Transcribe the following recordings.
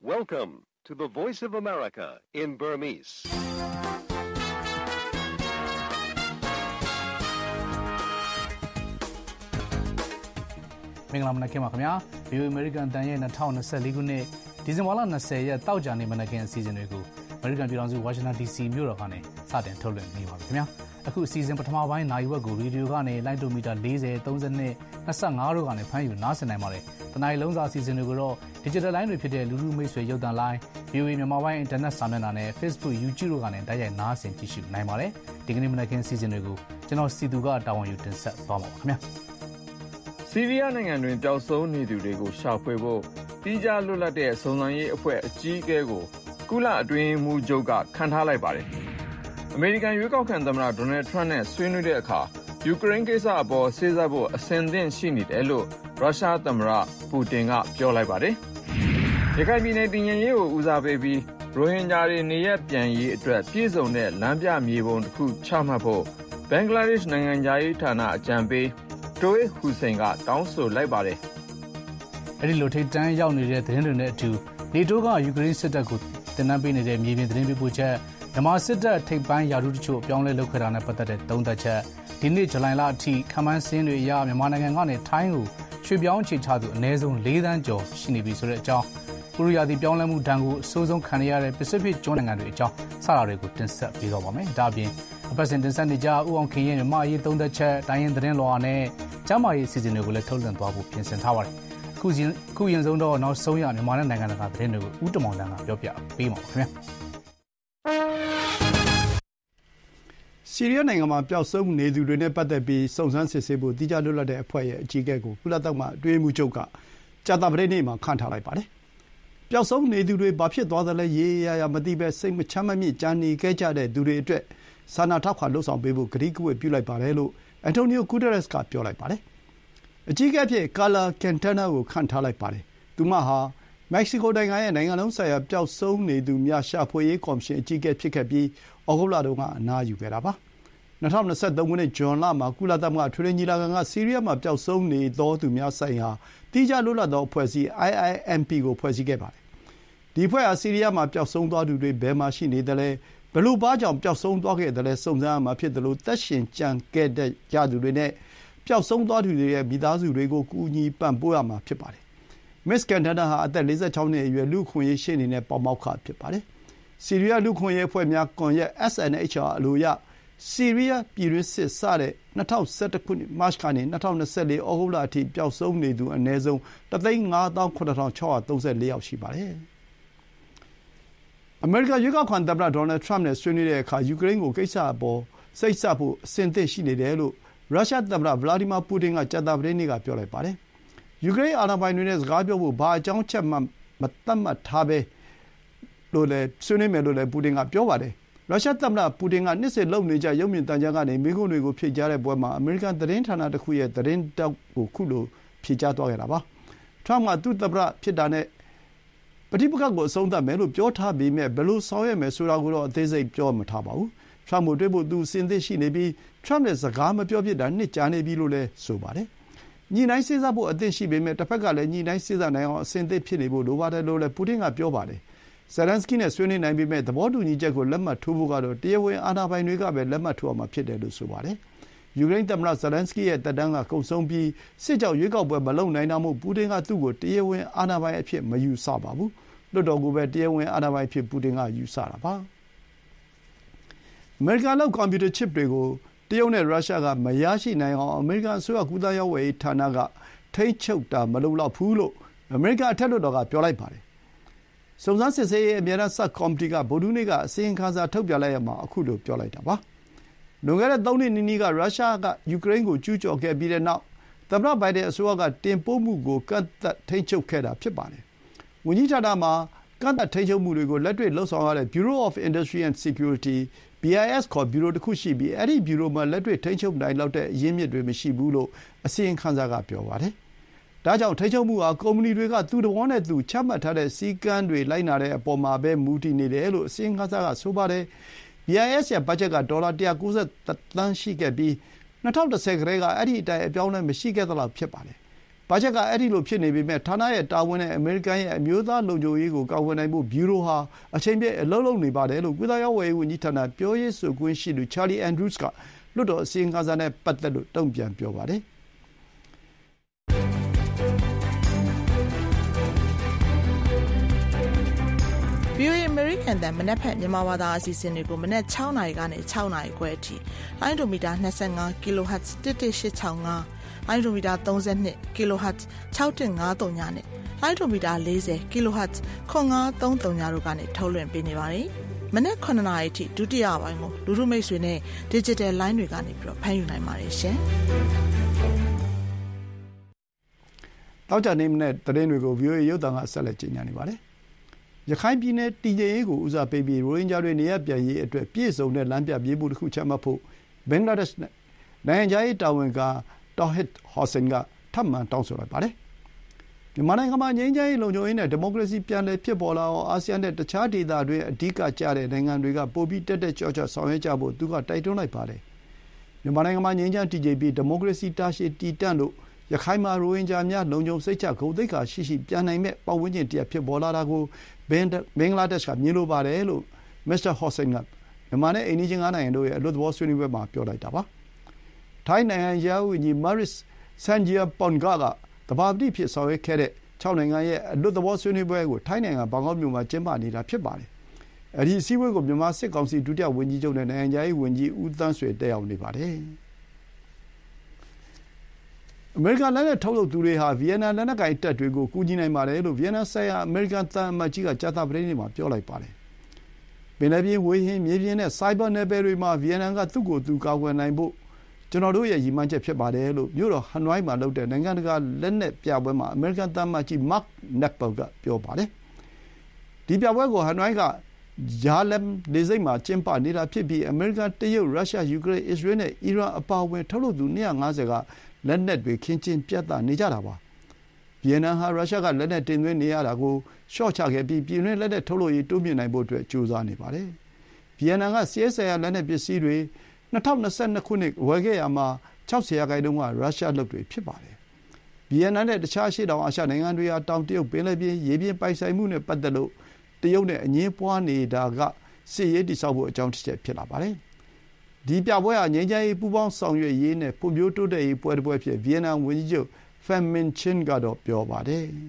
Welcome to the Voice of America in Burmese. ။မင်္ဂလာမနက်ခင်းပါခင်ဗျာ။ VOA American တန်ရဲ့2024ခုနှစ်ဒီဇင်ဘာလ20ရက်တောက်ကြနေ့မနက်ခင်းအစီအစဉ်တွေကို American ပြည်ထောင်စု Washington DC မြို့တော်ကနေစတင်ထုတ်လွှင့်နေပါပြီခင်ဗျာ။အခုအစီအစဉ်ပထမပိုင်းနိုင်ဝက်ကိုရေဒီယိုကနေလိုင်းတိုမီတာ40 30 25တို့ကနေဖမ်းယူနားဆင်နိုင်ပါတယ်။တနင်္လာလုံးစာအစီအစဉ်တွေကိုတော့ Digital Line တွေဖြစ်တဲ့လူလူမိတ်ဆွေရုပ်သံလိုင်း VOA မြန်မာပိုင်း Internet စာမျက်နှာနဲ့ Facebook YouTube တို့ကနေတိုက်ရိုက်နားဆင်ကြည့်ရှုနိုင်ပါတယ်။ဒီကနေ့မနက်ခင်းအစီအစဉ်တွေကိုကျွန်တော်စီသူကတာဝန်ယူတင်ဆက်သွားပါပါခင်ဗျာ။ဆီးရီးယားနိုင်ငံတွင်ပျောက်ဆုံးနေသူတွေကိုရှာဖွေဖို့တိကျလွတ်လပ်တဲ့စုံစမ်းရေးအဖွဲ့အကြီးအကဲကိုကုလအတွင်းရေးမှူးချုပ်ကခန့်ထားလိုက်ပါတယ်။အမေရိကန်ရွေးကောက်ခံသမ္မတဒေါ်နယ်ထရန့်နဲ့ဆွေးနွေးတဲ့အခါယူကရိန်းကိစ္စအပေါ်စေ့စပ်ဖို့အဆင်သင့်ရှိနေတယ်လို့ရုရှားသမ္မတပူတင်ကပြောလိုက်ပါတယ်။ရခိုင်ပြည်နယ်တည်ငြိမ်ရေးကိုဦးစားပေးပြီးရိုဟင်ဂျာတွေနေရပ်ပြန်ရေးအတွက်ပြည်စုံတဲ့လမ်းပြမြေပုံတစ်ခုချမှတ်ဖို့ဘင်္ဂလားဒေ့ရှ်နိုင်ငံသားရေးဌာနအကြံပေးတိုးဟူစိန်ကတောင်းဆိုလိုက်ပါတယ်။အဲဒီလိုထိပ်တန်းရောက်နေတဲ့သတင်းတွေနဲ့အတူနေတိုးကယူကရိန်းစစ်တပ်ကိုတင်နန်းပေးနေတဲ့မြေပြင်သတင်းပေးပို့ချက်မြန်မာစစ်တပ်ထိပ်ပိုင်းယာရုတချို့အပြောင်းလဲလုပ်ခဲ့တာနဲ့ပတ်သက်တဲ့သုံးသပ်ချက်ဒီနေ့ဇူလိုင်လအထိခန့်မှန်းစင်းတွေအရမြန်မာနိုင်ငံကနေထိုင်းကိုရွှေ့ပြောင်းအခြေချသူအနည်းဆုံး4သန်းကျော်ရှိနေပြီဆိုတဲ့အကြောင်းဥရောပပြောင်းလဲမှုဒဏ်ကိုအဆိုးဆုံးခံရတဲ့ပစိဖိတ်ကျွန်းနိုင်ငံတွေအကြောင်းစတာတွေကိုတင်ဆက်ပေးတော့ပါမယ်။ဒါ့အပြင်အပတ်စဉ်တင်ဆက်နေကြဦးအောင်ခင်ရဲ့မြန်မာရေးသုံးသက်ချက်တိုင်းရင်သတင်းလော်နဲ့ကျမ်းမာရေးအစီအစဉ်တွေကိုလည်းထုတ်လွှင့်သွားဖို့ပြင်ဆင်ထားပါတယ်။ခုရင်ဆုံးတော့နောက်ဆုံးရမြန်မာနိုင်ငံတကာသတင်းတွေကိုဦးတမောင်တန်းကပြောပြပေးပါမယ်ခင်ဗျာ။ဆီးရီးယားနိုင်ငံမှာပျောက်ဆုံးနေသူတွေနဲ့ပတ်သက်ပြီးစုံစမ်းစစ်ဆေးဖို့တိကျလွတ်လပ်တဲ့အဖွဲ့ရဲ့အကြီးအကဲကိုကုလသမဂ္ဂအတွင်းရေးမှူးချုပ်ကကြာသပတေးနေ့မှာခန့်ထားလိုက်ပါတယ်။ပျောက်ဆုံးနေသူတွေဘာဖြစ်သွားသလဲရေရရမသိဘဲစိတ်မချမ်းမမြေ့ကြံနေခဲ့ကြတဲ့သူတွေအတွက်စာနာထောက်ခံလှုပ်ဆောင်ပေးဖို့ကတိကဝတ်ပြုလိုက်ပါတယ်လို့အန်တိုနီယိုဂူတရက်စ်ကပြောလိုက်ပါတယ်။အကြီးအကဲဖြစ်ကာလာကင်တနာကိုခန့်ထားလိုက်ပါတယ်။သူမဟာမက္ကဆီကိုနိုင်ငံရဲ့နိုင်ငံလုံးဆိုင်ရာပျောက်ဆုံးနေသူများရှာဖွေရေးကော်မရှင်အကြီးအကဲဖြစ်ခဲ့ပြီးဩဂုတ်လတုန်းကအနားယူခဲ့တာပါ။2023ခုနှစ်ဇွန်လမှာကုလသမဂ္ဂထွေထွေညီလာခံကဆီးရီးယားမှာပျောက်ဆုံးနေသောသူများဆိုင်ရာတိကျလွတ်လပ်သောအဖွဲ့အစည်း IIMP ကိုဖွဲ့စည်းခဲ့ပါတယ်။ဒီအဖွဲ့ဟာဆီးရီးယားမှာပျောက်ဆုံးသွားသူတွေဘယ်မှာရှိနေသလဲဘယ်လိုဘာကြောင့်ပျောက်ဆုံးသွားခဲ့တယ်လဲစုံစမ်းရမှာဖြစ်တယ်လို့သက်ရှင်ကြံခဲ့တဲ့ကြသူတွေနဲ့ပျောက်ဆုံးသွားသူတွေရဲ့မိသားစုတွေကိုကူညီပံ့ပိုးရမှာဖြစ်ပါတယ်။မစ္စကန်တနာဟာအသက်46နှစ်အရွယ်လူ့ခွင့်ရေးရှေ့နေနဲ့ပေါမောက္ခဖြစ်ပါတယ်။ဆီးရီးယားလူ့ခွင့်ရေးအဖွဲ့များကွန်ရက် SNHR အလိုရဆီးရီးယားပြည်တွင်းစစ်စတဲ့2011ခုနှစ်မတ်ကနေ2024ဩဂုတ်လအထိပျောက်ဆုံးနေသူအနည်းဆုံး 1,586,634 ယောက်ရှိပါတယ်။အမေရိကန်ရွေးကောက်ခံသမ္မတဒေါ်နယ်ထရန့်နဲ့ဆွေးနွေးတဲ့အခါယူကရိန်းကိုကိစ္စအပေါ်စိတ်ဆက်ဖို့အဆင်သင့်ရှိနေတယ်လို့ရုရှားသမ္မတဗလာဒီမာပူတင်ကကြာသပတေးနေ့ကပြောလိုက်ပါတယ်။ယူကရိန်းအာဏာပိုင်တွေနဲ့စကားပြောဖို့ဘာအကြောင်းချက်မှမသတ်မှတ်ထားဘဲလို့လည်းဆွေးနွေးမယ်လို့လည်းပူတင်ကပြောပါတယ်။ရုရှားသမ္မတပူတင်ကနှစ်စဉ်လုပ်နေကြရုပ်မြင်သံကြားကနေမိန့်ခွန်းတွေကိုဖြေကြားတဲ့ပွဲမှာအမေရိကန်သတင်းဌာနတစ်ခုရဲ့သတင်းတောက်ကိုခုလိုဖြေကြားသွားခဲ့တာပါ။ထရန့်ကသူ့သမ္မတဖြစ်တာနဲ့ပဋိပက္ခကိုအဆုံးသတ်မယ်လို့ပြောထားပေမဲ့ဘယ်လိုဆောင်ရွက်မယ်ဆိုတာကိုတော့အသေးစိတ်ပြောမထားပါဘူး။ထရန့်ကိုတွေ့ဖို့သူအစဉ်သင့်ရှိနေပြီးထရန့်နဲ့စကားမပြောဖြစ်တာနှစ်ကြာနေပြီလို့လည်းဆိုပါတယ်။ညှိနှိုင်းစေ့စပ်ဖို့အသင့်ရှိပေမဲ့တစ်ဖက်ကလည်းညှိနှိုင်းစေ့စပ်နိုင်အောင်အစဉ်သင့်ဖြစ်နေဖို့လိုပါတယ်လို့လည်းပူတင်ကပြောပါတယ်။ဇယ်လန်စကီနဲ့ဆွေးနွေးနိုင်ပေမဲ့သဘောတူညီချက်ကိုလက်မှတ်ထိုးဖို့ကတော့တရားဝင်အာဏာပိုင်တွေကပဲလက်မှတ်ထိုးရမှာဖြစ်တယ်လို့ဆိုပါတယ်။ယူကရိန်းသမ္မတဇယ်လန်စကီရဲ့သက်တမ်းကကုန်ဆုံးပြီးစစ်ကြောင့်ရွေးကောက်ပွဲမလုပ်နိုင်တာမို့ပူတင်ကသူ့ကိုတရားဝင်အာဏာပိုင်အဖြစ်မယူဆပါဘူး။လွှတ်တော်ကိုပဲတရားဝင်အာဏာပိုင်အဖြစ်ပူတင်ကယူဆတာပါ။အမေရိကန်လုပ်ကွန်ပျူတာချစ်တွေကိုတရုတ်နဲ့ရုရှားကမရရှိနိုင်အောင်အမေရိကန်အစိုးရကူးသန်းရောင်းဝယ်ရေးဌာနကထိန်းချုပ်တာမလုံလောက်ဘူးလို့အမေရိကန်အထက်လွှတ်တော်ကပြောလိုက်ပါတယ်။စုံစမ်းစစ်ဆေးရေးအမြဲတမ်းဆပ်ကော်မတီကဗုဒ္ဓဟူးနေ့ကအစီရင်ခံစာထုတ်ပြန်လိုက်ရမှာအခုလိုပြောလိုက်တာပါ။လွန်ခဲ့တဲ့3နှစ်နီးနီးကရုရှားကယူကရိန်းကိုကျူးကျော်ခဲ့ပြီးတဲ့နောက်သမ္မတဘိုင်ဒန်အစိုးရကတင်ပို့မှုကိုကန့်သတ်ထိန်းချုပ်ခဲ့တာဖြစ်ပါတယ်။ဝန်ကြီးဌာနမှာကန့်သတ်ထိန်းချုပ်မှုတွေကိုလက်တွေ့လှုပ်ဆောင်ရတဲ့ Bureau of Industry and Security BIS ခေါ်ဘျူရိုတစ်ခုရှိပြီးအဲဒီဘျူရိုမှာလက်တွေ့ထိန်းချုပ်နိုင်လောက်တဲ့အရင်းမြစ်တွေမရှိဘူးလို့အစီရင်ခံစာကပြောပါတယ်။ဒါကြောင့်ထိန်းချုပ်မှုဟာကုမ္ပဏီတွေကသူ့သဘောနဲ့သူချမှတ်ထားတဲ့စည်းကမ်းတွေလိုက်နာတဲ့အပေါ်မှာပဲမူတည်နေတယ်လို့အစီရင်ခံစာကဆိုပါတယ်။ BIS ရဲ့ဘတ်ဂျက်ကဒေါ်လာ190သန်းရှိခဲ့ပြီး2010ကတည်းကအဲ့ဒီအတိုင်းအပြောင်းအလဲမရှိခဲ့သလောက်ဖြစ်ပါတယ်။ဘာချက်ကအဲ့ဒီလိုဖြစ်နေပေမဲ့ဌာနရဲ့တာဝန်နဲ့အမေရိကန်ရဲ့အမျိုးသားလုံခြုံရေးကိုကာကွယ်နိုင်ဖို့ဘျူရိုဟာအချိန်ပြည့်အလုပ်လုပ်နေပါတယ်လို့ကုသရေးဝန်ကြီးဌာနပြောရေးဆိုခွင့်ရှိသူ Charlie Andrews ကလွှတ်တော်အစည်းအဝေးစာနဲ့ပတ်သက်လို့တုံ့ပြန်ပြောပါတယ် VOA American တန်မနက်ဖြန်မြန်မာဘာသာအစီအစဉ်တွေကိုမနက်6နာရီကနေ6နာရီခွဲအထိလိုင်းဒိုမီတာ25 kHz 11865လိုင်းဒိုမီတာ32 kHz 6153ညနဲ့လိုင်းဒိုမီတာ40 kHz 9533ညတို့ကနေထုတ်လွှင့်ပေးနေပါတယ်။မနက်9နာရီအထိဒုတိယပိုင်းကိုလူထုမိတ်ဆွေနဲ့ digital line တွေကနေပြီးတော့ဖမ်းယူနိုင်ပါတယ်ရှင်။တောက်ကြနေမနဲ့သတင်းတွေကို VOA ရုပ်သံကဆက်လက်ကြီးညာနေပါတယ်။ရခိုင်ပြည်နယ်တည်ငြိမ်ရေးကိုဦးစားပေးပြီးရိုဟင်ဂျာတွေနေရပ်ပြန်ရေးအတွက်ပြည့်စုံတဲ့လမ်းပြမြေပုံတစ်ခုချမှတ်ဖို့ဘင်္ဂလားဒေ့ရှ်နိုင်ငံခြားရေးတာဝန်ခံTauhid Hossain ကထပ်မံတောင်းဆိုလိုက်ပါတယ်။မြန်မာနိုင်ငံမှာငြိမ်းချမ်းရေးလုံခြုံရေးနဲ့ဒီမိုကရေစီပြန်လည်ဖြစ်ပေါ်လာအောင်အာဆီယံနဲ့တခြားဒေသတွေအဓိကကျတဲ့နိုင်ငံတွေကပိုပြီးတက်တက်ကြွကြွဆောင်ရွက်ကြဖို့သူကတိုက်တွန်းလိုက်ပါတယ်။မြန်မာနိုင်ငံမှာငြိမ်းချမ်းတည်ငြိမ်ပြီးဒီမိုကရေစီတာရှည်တည်တံ့လို့ရခိုင်မှာရိုဟင်ဂျာများလုံခြုံစိတ်ချဂုဏ်သိက္ခာရှိရှိပြန်နိုင်မဲ့ပတ်ဝန်းကျင်တရပ်ဖြစ်ပေါ်လာတာကိုဘင်္ဂလားဒေ့ရှ်ကမြင်လိုပါတယ်လို့မစ္စတာ Hossain ကမြန်မာနဲ့အိန္ဒိယနိုင်ငံတို့ရဲ့အလွတ်သဘောဆွေးနွေးပွဲမှာပြောလိုက်တာပါ။ထိုင်းနိုင်ငံရဲ့ဝန်ကြီး Maris Sangiampongsa ကသဘာပတိဖြစ်ဆောင်ရွက်ခဲ့တဲ့6နိုင်ငံရဲ့အလွတ်သဘောဆွေးနွေးပွဲကိုထိုင်းနိုင်ငံဘန်ကောက်မြို့မှာကျင်းပနေတာဖြစ်ပါတယ်။အဲဒီအစည်းအဝေးကိုမြန်မာစစ်ကောင်စီဒုတိယဝန်ကြီးချုပ်နဲ့နိုင်ငံခြားရေးဝန်ကြီးဦးသန်းဆွေတက်ရောက်နေပါတယ်။အမေရိကန်လက်နက်ထုတ်လုပ်သူတွေဟာဗီယက်နမ်လက်နက်ကိုင်တပ်တွေကိုကူညီနိုင်ပါတယ်လို့ဗီယက်နမ်ဆိုင်ရာအမေရိကန်သံအမတ်ကြီးကကြာသပတေးနေ့မှာပြောလိုက်ပါတယ်။ပင်လယ်ပြင်ဝေဟင်မြေပြင်နဲ့ဆိုက်ဘာနယ်ပယ်တွေမှာဗီယက်နမ်ကသူ့ကိုယ်သူကာကွယ်နိုင်ဖို့ကျွန်တော်တို့ရဲ့ရည်မှန်းချက်ဖြစ်ပါတယ်လို့မြို့တော်ဟနွိုင်းမှာလုပ်တဲ့နိုင်ငံတကာလက်နက်ပြပွဲမှာအမေရိကန်သံအမတ်ကြီး Mark Knapper ကပြောပါတယ်။ဒီပြပွဲကိုဟနွိုင်းကဂျာလမ်လေဆိပ်မှာကျင်းပနေတာဖြစ်ပြီးအမေရိကန်တရုတ်ရုရှားယူကရိန်းအစ္စရေးနဲ့အီရန်အပါအဝင်ထုတ်လုပ်သူ250ကလက်နက်တွေခင်းကျင်းပြသနေကြတာပါ။ဗီယက်နမ်ဟာရုရှားကလက်နက်တင်သွင်းနေရတာကိုရှော့ချခဲ့ပြီးပြည်တွင်းလက်နက်ထုတ်လုပ်ရေးတိုးမြှင့်နိုင်ဖို့အတွက်ကြိုးစားနေပါတယ်။ဗီယက်နမ်ကစီးရဲဆိုင်ရာလက်နက်ပစ္စည်းတွေ2022ခုနှစ်ဝယ်ခဲ့ရမှာ60%ကရုရှားလုပ်တွေဖြစ်ပါတယ်။ဗီယက်နမ်နဲ့တခြားအရှေ့တောင်အာရှနိုင်ငံတွေဟာတောင်တရုတ်ပင်လယ်ပြင်ရေပြင်ပိုင်ဆိုင်မှုနဲ့ပတ်သက်လို့တရုတ်နဲ့အငြင်းပွားနေတာကစစ်ရေးတည်ဆောက်ဖို့အကြောင်းတစ်ချက်ဖြစ်လာပါတယ်။ဒီပြပွဲဟာငြိမ်းချမ်းရေးပူးပေါင်းဆောင်ရွက်ရေးနဲ့ဖွံ့ဖြိုးတိုးတက်ရေးပွဲတစ်ပွဲဖြစ်ဗီယက်နမ်ဝန်ကြီးချုပ် Pham Minh Chinh ကတော့ပြောပါတယ်။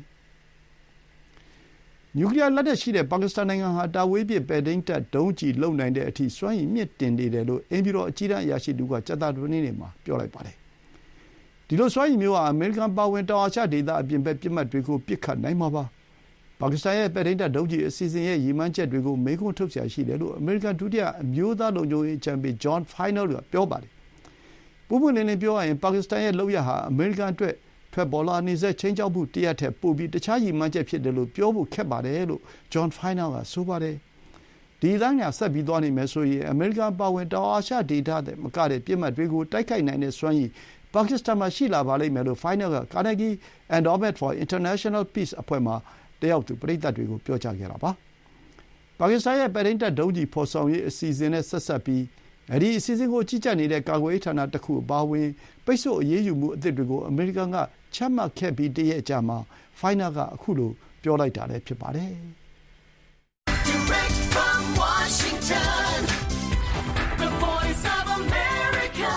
နျူကလီးယားလက်နက်ရှိတဲ့ပါကစ္စတန်နိုင်ငံဟာတာဝေးပစ်ပဲ့ထိန်းတပ်ဒုံးကျည်လုပ်နိုင်တဲ့အထိစွမ်းရည်မြင့်တင်နေတယ်လို့အိမ်ဖြူတော်အကြီးတန်းအရာရှိတူကကြာသပတေးနေ့မှာပြောလိုက်ပါတယ်။ဒီလိုစွမ်းရည်မျိုးဟာအမေရိကန်ပါဝင်တောင်အာရှဒေသအပြင်ဘက်ပစ်မှတ်တွေကိုပစ်ခတ်နိုင်မှာပါ။ပါကစ္စတန်ရဲ့ပဲ့ထိန်းတပ်ဒုံးကျည်အစီအစဉ်ရဲ့ရည်မှန်းချက်တွေကိုမေးခွန်းထုတ်စရာရှိတယ်လို့အမေရိကန်ဒုတိယအမျိုးသားလုံခြုံရေးအကြံပေး John Feingold ကပြောပါတယ်။ပွင့်ပွင့်လင်းလင်းပြောရရင်ပါကစ္စတန်ရဲ့လုပ်ရပ်ဟာအမေရိကန်အတွက်ထွက်ပေါ်လာနေစေချင်းချောက်မှုတရက်ထက်ပိုပြီးတခြားရည်မှန်းချက်ဖြစ်တယ်လို့ပြောဖို့ခက်ပါတယ်လို့ John Feingold ကဆိုပါတယ်။ဒီလမ်းညာဆက်ပြီးသွားနေမယ်ဆိုရင်အမေရိကန်ပါဝင်တောင်အာရှဒေသတဲ့မကတဲ့ပြစ်မှတ်တွေကိုတိုက်ခိုက်နိုင်တဲ့စွမ်းရည်ပါကစ္စတန်မှာရှိလာပါလိမ့်မယ်လို့ Feingold က Carnegie Endowment for International Peace အဖွဲ့မှာတယောက်သူပရိသတ်တွေကိုပြောကြားခဲ့တာပါ။ပါကစ္စတန်ရဲ့ပဲ့ထိန်းတပ်ဒုံးကျည်ဖော်ဆောင်ရေးအစီအစဉ်နဲ့ဆက်စပ်ပြီးအဲဒီအစီအစဉ်ကိုကြီးကြပ်နေတဲ့ကာကွယ်ရေးဌာနတစ်ခုအပါအဝင်ပိတ်ဆို့အရေးယူမှုအသစ်တွေကိုအမေရိကန်ကချမှတ်ခဲ့ပြီးတရက်အကြာမှာဖိုင်နာကအခုလိုပြောလိုက်တာလည်းဖြစ်ပါတယ်။ Direct from Washington, the voice of America,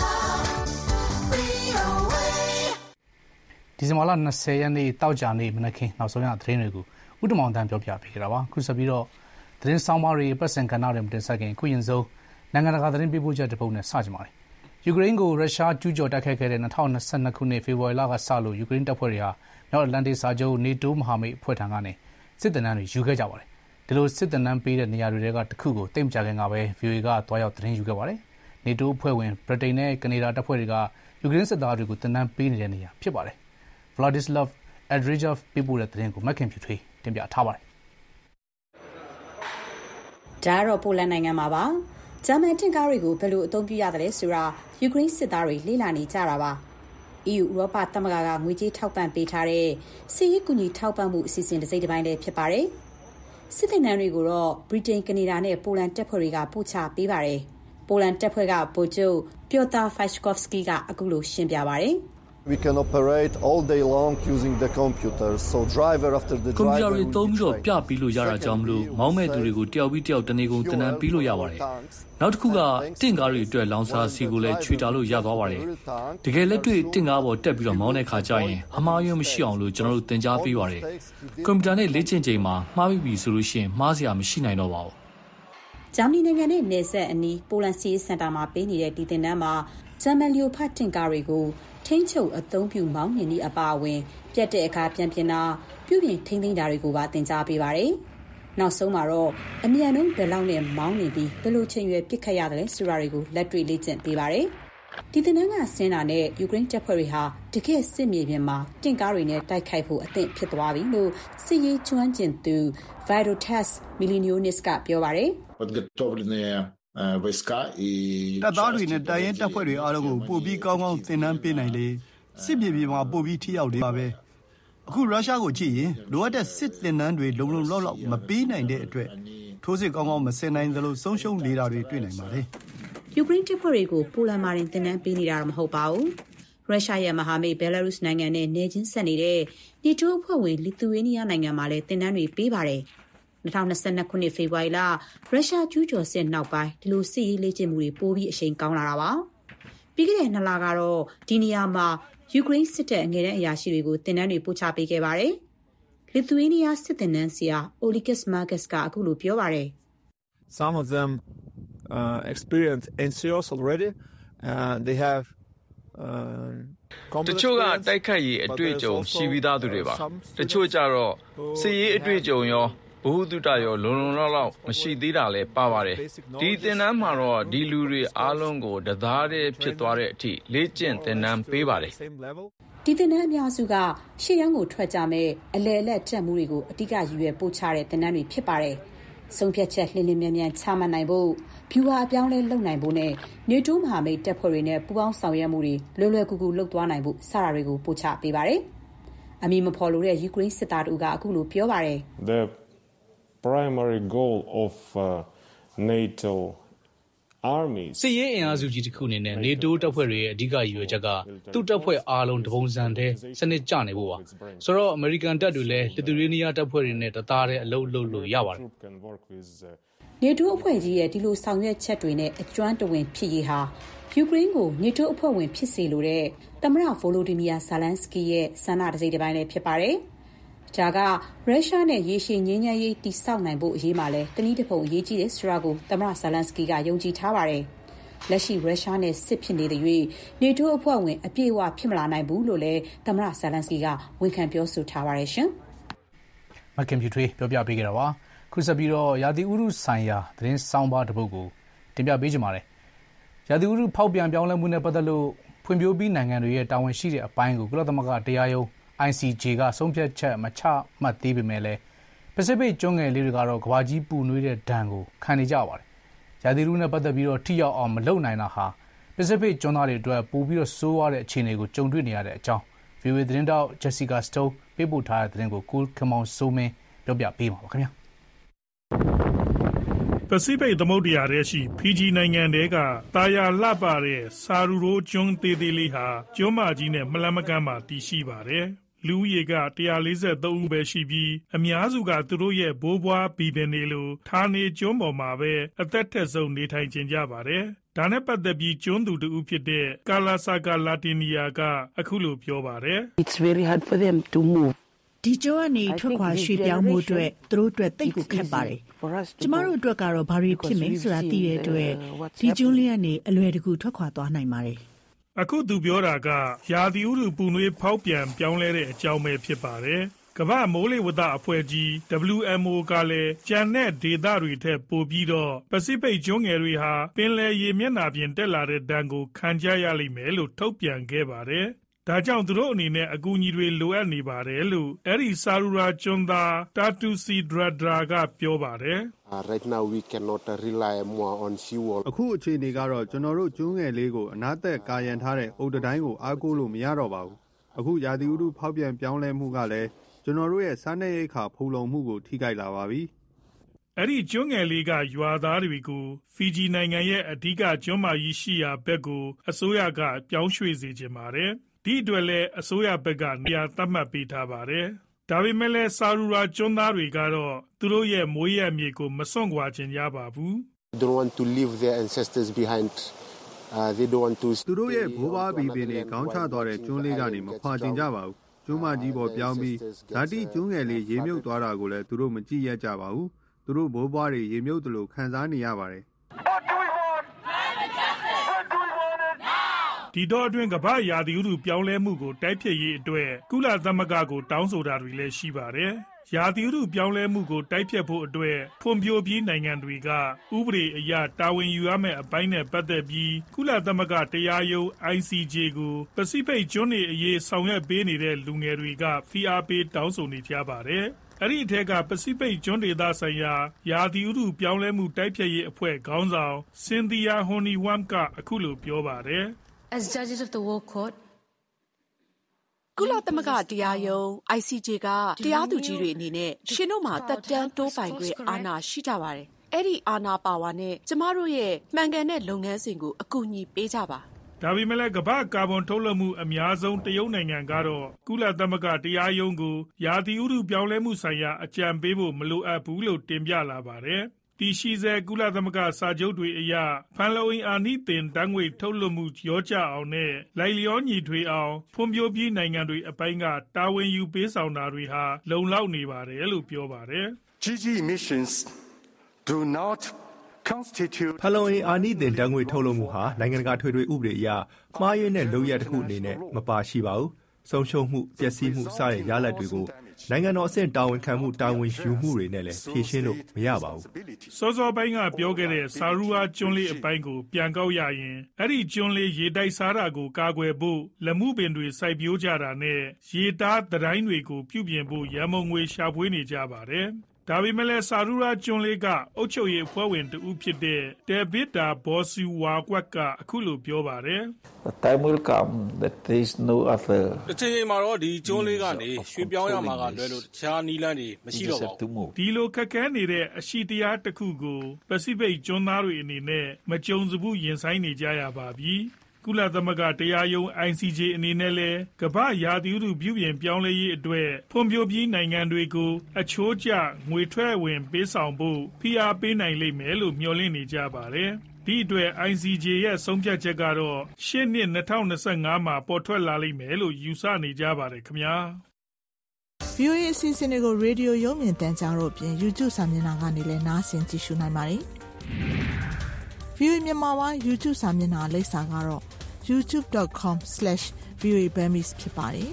VOA. ဒီဇင်ဘာလ20ရက်နေ့တောက်ကြနေ့မနက်ခင်းနောက်ဆုံးရသတင်းတွေကိုဥတ္တမောင်တန်းပြောပြပေးကြတာပါခုဆက်ပြီးတော့သတင်းဆောင်ပါတွေပတ်စံကဏ္ဍတွေမတင်ဆက်ခင်ခုရင်ဆုံးနိုင်ငံတကာသတင်းပေးပို့ချက်တစ်ပုဒ်နဲ့စကြပါမယ်ယူကရိန်းကိုရုရှားကျူးကျော်တိုက်ခိုက်ခဲ့တဲ့2022ခုနှစ်ဖေဖော်ဝါရီလကစလို့ယူကရိန်းတပ်ဖွဲ့တွေဟာမြောက်အတ္တလန်တိတ်စာချုပ် NATO မဟာမိတ်အဖွဲ့ထံကနေစစ်တပ်နှံတွေယူခဲ့ကြပါတယ်ဒီလိုစစ်တပ်နှံပေးတဲ့နေရာတွေကတစ်ခုကိုတိတ်မကြခင်ကပဲ VOA ကတွားရောက်သတင်းယူခဲ့ပါတယ် NATO အဖွဲ့ဝင်ဗြိတိန်နဲ့ကနေဒါတပ်ဖွဲ့တွေကယူကရိန်းစစ်သားတွေကိုတပ်နှံပေးနေတဲ့နေရာဖြစ်ပါတယ်Vladislav Adrijov ပေးပို့တဲ့သတင်းကိုမက်ခင်ဖြူထွေးတင်ပြထားပါတယ်။ဒါတော့ပိုလန်နိုင်ငံမှာပါ။ဂျာမန်တင့်ကားတွေကိုဘယ်လိုအသုံးပြုရတယ်လဲဆိုတာယူကရိန်းစစ်သားတွေလေ့လာနေကြတာပါ။ EU ဥရောပသမဂ္ဂကငွေကြေးထောက်ပံ့ပေးထားတဲ့စစ်ရေးကူညီထောက်ပံ့မှုအစီအစဉ်တစ်စိတ်တစ်ပိုင်းလည်းဖြစ်ပါတယ်။စစ်တပ်နှံတွေကိုတော့ဗြိတိန်ကနေဒါနဲ့ပိုလန်တပ်ဖွဲ့တွေကပို့ချပေးပါတယ်။ပိုလန်တပ်ဖွဲ့ကဗိုလ်ချုပ်Piotr Fajkowski ကအခုလိုရှင်းပြပါတယ်။ We can operate all day long using the computer. So driver after the ကွန်ပျူတာ driver တွေ will သုံး be ပြီးတော့ trained. ပြပြီးလို့ရတာကြောင့်မလို့မောင်းမဲ့သူတွေကိုတယောက်ပြီးတယောက်တနေကုန်တင်နန်းပြီးလို့ရပါတယ်။နောက်တစ်ခုကတင့်ကားတွေအတွက်လောင်စာစီကိုလည်းခြွေတာလို့ရသွားပါတယ်။တကယ်လက်တွေ့တင့်ကားပေါ်တက်ပြီးတော့မောင်းတဲ့ခါကျရင်အမှားယွင်းမရှိအောင်လို့ကျွန်တော်တို့သင်ကြားပေးပါတယ်။ကွန်ပျူတာနဲ့လေ့ကျင့်ချိန်မှာမှားပြီးပြီဆိုလို့ရှိရင်မှားစရာမရှိနိုင်တော့ပါဘူး။ဂျာမနီနိုင်ငံနဲ့နယ်စပ်အနီးပိုလန်စီစင်တာမှာပေးနေတဲ့ဒီသင်တန်းမှာဂျာမန်လီယိုဖတ်တင်ကားတွေကိုထိန်းချုပ်အသုံးပြုမောင်းနှင်သည့်အပါအဝင်ပြတ်တဲ့အခါပြန်ပြင်တာပြုပြင်ထိန်းသိမ်းတာတွေကိုပါသင်ကြားပေးပါတယ်။နောက်ဆုံးမှာတော့အမြန်နှုန်းဘယ်လောက်နဲ့မောင်းနေပြီးဘယ်လိုချိန်ရွယ်ပစ်ခတ်ရတယ်ဆိုတာတွေကိုလက်တွေ့လေ့ကျင့်ပေးပါတယ်။ဒီသင်တန်းကဆင်းတာနဲ့ယူကရိန်းတပ်ဖွဲ့တွေဟာတကယ့်စစ်မြေပြင်မှာတင့်ကားတွေနဲ့တိုက်ခိုက်ဖို့အသင့်ဖြစ်သွားပြီလို့စစ်ရေးကျွမ်းကျင်သူ Vaidotas Milinionis ကပြောပါတယ်တပ်သားတွေနဲ့တပ်ရင်းတပ်ဖွဲ့တွေအားလုံးကိုပို့ပြီးကောင်းကောင်းသင်တန်းပေးနိုင်လေစစ်မြေပြင်မှာပို့ပြီးထိရောက်လေပါပဲအခုရုရှားကိုကြည့်ရင်လိုအပ်တဲ့စစ်သင်တန်းတွေလုံလောက်မပေးနိုင်တဲ့အတွက်ထိုးစစ်ကောင်းကောင်းမဆင်နိုင်သလိုဆုံးရှုံးနေတာတွေတွေ့နိုင်ပါတယ်ယူကရိန်းတပ်ဖွဲ့တွေကိုပိုလန်မှာတင်သင်တန်းပေးနေတာတော့မဟုတ်ပါဘူးရုရှားရဲ့မဟာမိတ်ဘယ်လာရုစ်နိုင်ငံနဲ့နေချင်းဆက်နေတဲ့နေတိုးအဖွဲ့ဝင်လီသူယေးနီးယားနိုင်ငံမှာလည်းသင်တန်းတွေပေးပါတယ်2022ခုနှစ်ဖေဖော်ဝါရီလရုရှားကျူးကျော်စစ်နောက်ပိုင်းဒီလိုစစ်ရေးလေ့ကျင့်မှုတွေပိုပြီးအရှိန်ကောင်းလာတာပါပြီးခဲ့တဲ့2လကတော့ဒီနေရာမှာယူကရိန်းစစ်တပ်အငယ်တန်းအရာရှိတွေကိုသင်တန်းတွေပို့ချပေးခဲ့ပါတယ်လီသူယေးနီးယားစစ်သင်တန်းဆရာ Olikis Markus ကအခုလိုပြောပါတယ် Some of them experience NCOs already they have တချို့ကတိုက်ခတ်ရေးအတွေ့အကြုံရှိပြီးသားသူတွေပါတချို့ကြတော့စစ်ရေးအတွေ့အကြုံရောဘ ဟူတုတရောလုံလုံလောက်မရှိသေးတာလည်းပါပါတယ်ဒီသင်တန်းမှာတော့ဒီလူတွေအားလုံးကိုတသားတည်းဖြစ်သွားတဲ့အထိလေ့ကျင့်သင်တန်းပေးပါတယ်ဒီသင်တန်းအများစုကရှေ့တန်းကိုထွက်ကြမဲ့အလဲအလက်တက်မှုတွေကိုအတိအကျရည်ရွယ်ပို့ချတဲ့သင်တန်းတွေဖြစ်ပါတယ်ဆုံးဖြတ်ချက်လင်းလင်းမြန်မြန်ချမှတ်နိုင်ဖို့ဖြူဟာအပြောင်းလဲလုပ်နိုင်ဖို့နဲ့နေတိုးမဟာမိတ်တပ်ဖွဲ့တွေနဲ့ပူးပေါင်းဆောင်ရွက်မှုတွေလွယ်လွယ်ကူကူလုပ်သွားနိုင်ဖို့စတာတွေကိုပို့ချပေးပါတယ်အမည်မဖော်လို့တဲ့ယူကရိန်းစစ်သားတို့ကအခုလိုပြောပါတယ် The primary goal of NATO army စစ်ရေးအင်အားစုကြီးတစ်ခုအနေနဲ့ NATO တပ်ဖွဲ့တွေရဲ့အဓိကရည်ရွယ်ချက်ကသူ့တပ်ဖွဲ့အားလုံးတပုံစံတည်းစနစ်ကျနေဖို့ပါဆိုတော့ American တပ်တွေလည်းလစ်သူရေးနီးယားတပ်ဖွဲ့တွေနဲ့တသားတည်းအလုပ်လုပ်လို့ရပါတယ် NATO အဖွဲ့ကြီးရဲ့ဒီလိုဆောင်ရွက်ချက်တွေနဲ့အကျွမ်းတဝင်ဖြစ်ရေးဟာယူကရိန်းကို NATO အဖွဲ့ဝင်ဖြစ်စေလိုတဲ့သမ္မတဗိုလိုဒီမီယာဇာလန်စကီရဲ့ဆန္ဒတစိမ့်တစ်ပိုင်းလည်းဖြစ်ပါတယ်ဒါကရုရှားနဲ့ရေရှည်ငြိမ်းချမ်းရေးတည်ဆောက်နိုင်ဖို့အရေးမှာလဲတနည်းတစ်ပုံအရေးကြီးတယ်ဆိုတာကိုသမ္မတဇာလန်စကီကယုံကြည်ထားပါတယ်လက်ရှိရုရှားနဲ့စစ်ဖြစ်နေတဲ့၍နေတိုးအဖွဲ့ဝင်အပြည့်အဝဖြစ်မလာနိုင်ဘူးလို့လဲသမ္မတဇာလန်စကီကဝန်ခံပြောဆိုထားပါတယ်ရှင်မကင်ဖြူထွေးပြောပြပေးကြတာပါခုဆက်ပြီးတော့ရာသီဥတုဆိုင်ရာသတင်းစောင်းပါတစ်ပုဒ်ကိုတင်ပြပေးကြပါမယ်ရာသီဥတုဖောက်ပြန်ပြောင်းလဲမှုနဲ့ပတ်သက်လို့ဖွံ့ဖြိုးပြီးနိုင်ငံတွေရဲ့တာဝန်ရှိတဲ့အပိုင်းကိုကုလသမဂ္ဂတရားရုံးICJ ကဆုံးဖြတ်ချက်မချမှတ်သေးပေမဲ့လည်းပစိဖိတ်ကျွန်းငယ်လေးတွေကတော့ကမ္ဘာကြီးပူနွေးတဲ့ဒဏ်ကိုခံနေကြပါတယ်။ရာသီဥတုနဲ့ပတ်သက်ပြီးတော့ထိရောက်အောင်မလုပ်နိုင်တာဟာပစိဖိတ်ကျွန်းသားတွေအတွက်ပိုပြီးတော့ဆိုးရွားတဲ့အခြေအနေကိုကြုံတွေ့နေရတဲ့အကြောင်း VOA သတင်းတောက် Jessica Stone ပေးပို့ထားတဲ့သတင်းကိုကိုခမောင်စိုးမင်းပြောပြပေးပါပါခင်ဗျာ။ပစိဖိတ်သမုဒ္ဒရာထဲရှိဖီဂျီနိုင်ငံတဲကတာယာလှပတဲ့ဆာရူရိုကျွန်းသေးသေးလေးဟာကျွန်းမကြီးနဲ့မလန်းမကမ်းမှာတည်ရှိပါတယ်။လူဦးရေက143ဦးပဲရှိပြီးအများစုကသူတို့ရဲ့ဘိုးဘွားဘီပင်တွေလိုဌာနေကျွန်းပေါ်မှာပဲအသက်ထက်ဆုံးနေထိုင်ကြကြပါတယ်။ဒါနဲ့ပတ်သက်ပြီးကျွန်းသူတူဦးဖြစ်တဲ့ကာလာဆာကာလာတီနီယာကအခုလိုပြောပါတယ်။ It's very hard for them to move ဒီကျောင်းကနေထွက်ခွာရွှေ့ပြောင်းမှုအတွက်သူတို့အတွက်တိတ်ကိုခက်ပါတယ်ကျမတို့အတွက်ကတော့ဘာတွေဖြစ်မယ်ဆိုတာသိတဲ့အတွက်ဒီကျွန်းလေးကနေအလွယ်တကူထွက်ခွာသွားနိုင်ပါတယ်အခုသူပြောတာကရာသီဥတုပူနွေးဖောက်ပြန်ပြောင်းလဲတဲ့အကြောင်းပဲဖြစ်ပါတယ်ကမ္ဘာမိုးလေဝသအဖွဲ့ကြီး WMO ကလည်းကြံတဲ့ဒေသတွေထက်ပိုပြီးတော့ပစိဖိတ်ကျွန်းငယ်တွေဟာပင်လယ်ရေမျက်နှာပြင်တက်လာတဲ့ဒဏ်ကိုခံကြရလိမ့်မယ်လို့ထုတ်ပြန်ခဲ့ပါတယ်ဒါကြောင့်သူတို့အနေနဲ့အကူအညီတွေလိုအပ်နေပါတယ်လို့အဲ့ဒီဆာရူရာကျွန်းသားတာတူစီဒရာဒရာကပြောပါတယ် Right now we cannot rely more on seawall အခုအခြေအနေကတော့ကျွန်တော်တို့ကျွန်းငယ်လေးကိုအနားသက်ကာရန်ထားတဲ့အုတ်တိုင်းကိုအားကိုးလို့မရတော့ပါဘူးအခုရာသီဥတုဖောက်ပြန်ပြောင်းလဲမှုကလည်းကျွန်တော်တို့ရဲ့စားနပ်ရိက္ခာဖူလုံမှုကိုထိခိုက်လာပါပြီအဲ့ဒီကျွန်းငယ်လေးကရွာသားတွေကိုဖီဂျီနိုင်ငံရဲ့အဓိကကျွန်းမကြီးရှိရာဘက်ကိုအစိုးရကပြောင်းရွှေ့စေချင်ပါတယ်ဒီအတွက်လည်းအစိုးရဘက်ကနေရာသတ်မှတ်ပေးထားပါတယ်။ဒါပေမဲ့လည်းဆာရူရာကျွန်းသားတွေကတော့သူတို့ရဲ့မွေးရမြေကိုမစွန့်ခွာချင်ကြပါဘူး။ They don't want to leave their ancestors behind. They don't want to သူတို့ရဲ့ဘိုးဘွားဘီဘီတွေခေါင်းချသွားတဲ့ကျွန်းလေးကနေမခွာချင်ကြပါဘူးကျွန်းမကြီးပေါ်ပြောင်းပြီးဓာတိကျွန်းငယ်လေးရေမြုပ်သွားတာကိုလည်းသူတို့မကြည့်ရကြပါဘူးသူတို့ဘိုးဘွားတွေရေမြုပ်တယ်လို့ခံစားနေရပါတယ်ဒီတော့အတွင်းကမ္ဘာရာသီဥတုပြောင်းလဲမှုကိုတိုက်ဖျက်ရေးအတွက်ကုလသမဂ္ဂကိုတောင်းဆိုတာတွေလည်းရှိပါတယ်။ရာသီဥတုပြောင်းလဲမှုကိုတိုက်ဖျက်ဖို့အတွက်ဖွံ့ဖြိုးပြီးနိုင်ငံတွေကဥပဒေအရတာဝန်ယူရမယ့်အပိုင်းနဲ့ပတ်သက်ပြီးကုလသမဂ္ဂတရားရုံး ICJ ကိုပစိဖိတ်ကျွန်းတွေအရေးဆောင်ရွက်ပေးနေတဲ့လူငယ်တွေကဖိအားပေးတောင်းဆိုနေကြပါတယ်။အဲ့ဒီအထက်ကပစိဖိတ်ကျွန်းဒေသဆိုင်ရာရာသီဥတုပြောင်းလဲမှုတိုက်ဖျက်ရေးအဖွဲ့ခေါင်းဆောင်စင်သီယာဟွန်နီဝမ်ကအခုလိုပြောပါတယ်။ As judges of the World Court ကုလသမဂ္ဂတရားရုံး ICJ ကတရားသူကြီးတွေအနေနဲ့ရှင်တို့မှာတပ်တန်းတိုးပိုင်ခွင့်အာဏာရှိကြပါတယ်။အဲ့ဒီအာဏာပါဝါနဲ့ကျမတို့ရဲ့မှန်ကန်တဲ့လုပ်ငန်းစဉ်ကိုအကူအညီပေးကြပါ။ဒါပေမဲ့လည်းကမ္ဘာကာဗွန်ထုတ်လွှတ်မှုအများဆုံးတရုတ်နိုင်ငံကတော့ကုလသမဂ္ဂတရားရုံးကိုရာသီဥတုပြောင်းလဲမှုဆိုင်ရာအကြံပေးဖို့မလိုအပ်ဘူးလို့တင်ပြလာပါတယ်။တည်ရှိဆဲကုလသမဂ္ဂစာချုပ်တွေအရဖန်လုံအိမ်အာနိသင်ဓာတ်ငွေ့ထုတ်လွှတ်မှုရောကြအောင်နဲ့လိုက်လျောညီထွေအောင်ဖွံ့ဖြိုးပြီးနိုင်ငံတွေအပိုင်းကတာဝန်ယူပေးဆောင်တာတွေဟာလုံလောက်နေပါတယ်လို့ပြောပါတယ်။ GG emissions do not constitute ဖန်လုံအိမ်အာနိသင်ဓာတ်ငွေ့ထုတ်လွှတ်မှုဟာနိုင်ငံတကာထွေထွေဥပဒေအရမှားယွင်းတဲ့လုပ်ရပ်တစ်ခုအနေနဲ့မပါရှိပါဘူး။ဆုံးရှုံးမှုပျက်စီးမှုစတဲ့ရလဒ်တွေကိုနိုင်ငံတော်အဆင့်တာဝန်ခံမှုတာဝန်ယူမှုတွေနဲ့လည်းဖြေရှင်းလို့မရပါဘူး။စောစောပိုင်းကပြောခဲ့တဲ့ဆာရူဝါကျွန်းလေးအပိုင်းကိုပြန်ကောက်ရရင်အဲ့ဒီကျွန်းလေးရေတိုက်စားတာကိုကာကွယ်ဖို့လက်မှုပင်တွေစိုက်ပျိုးကြတာနဲ့ရေတားသတိုင်းတွေကိုပြုပြင်ဖို့ရန်ပုံငွေရှာဖွေနေကြပါတယ်။ဒါပေမဲ့လည်းဆာရူရာကျွန်းလေးကအုပ်ချုပ်ရေးအဖွဲ့ဝင်တဦးဖြစ်တဲ့တေဗစ်တာဘော်စီဝါကွက်ကအခုလိုပြောပါတယ် The time will come that there is no other တစ်ချိန်မှာတော့ဒီကျွန်းလေးကနေရွှေ့ပြောင်းရမှာကလွယ်လို့တခြားနီးလန်းတွေမရှိတော့ပါဘူးဒီလိုခက်ခဲနေတဲ့အရှိတရားတစ်ခုကိုပစိဖိတ်ကျွန်းသားတွေအနေနဲ့မကြုံစဘူးရင်ဆိုင်နေကြရပါပြီကုလသမဂ္ဂတရားရုံး ICJ အနေနဲ့လည်းကမ္ဘာရာသီဥတုပြုပြင်ပြောင်းလဲရေးအတွက်ဖွံ့ဖြိုးပြီးနိုင်ငံတွေကိုအချိုးကျငွေထွက်ဝင်ပေးဆောင်ဖို့ဖိအားပေးနိုင်လိမ့်မယ်လို့မျှော်လင့်နေကြပါတယ်။ဒီအတွက် ICJ ရဲ့ဆုံးဖြတ်ချက်ကတော့ရှေ့နှစ်2025မှာပေါ်ထွက်လာလိမ့်မယ်လို့ယူဆနေကြပါတယ်ခင်ဗျာ။ VOA အစီအစဉ်တွေကိုရေဒီယိုရုံမြင်သံကြားတို့အပြင် YouTube စာမျက်နှာကနေလည်းနားဆင်ကြည့်ရှုနိုင်ပါတယ်။ VOA မြန်မာပိုင်း YouTube စာမျက်နှာလိပ်စာကတော့ youtube.com/voaburmese ဖြစ်ပါတယ်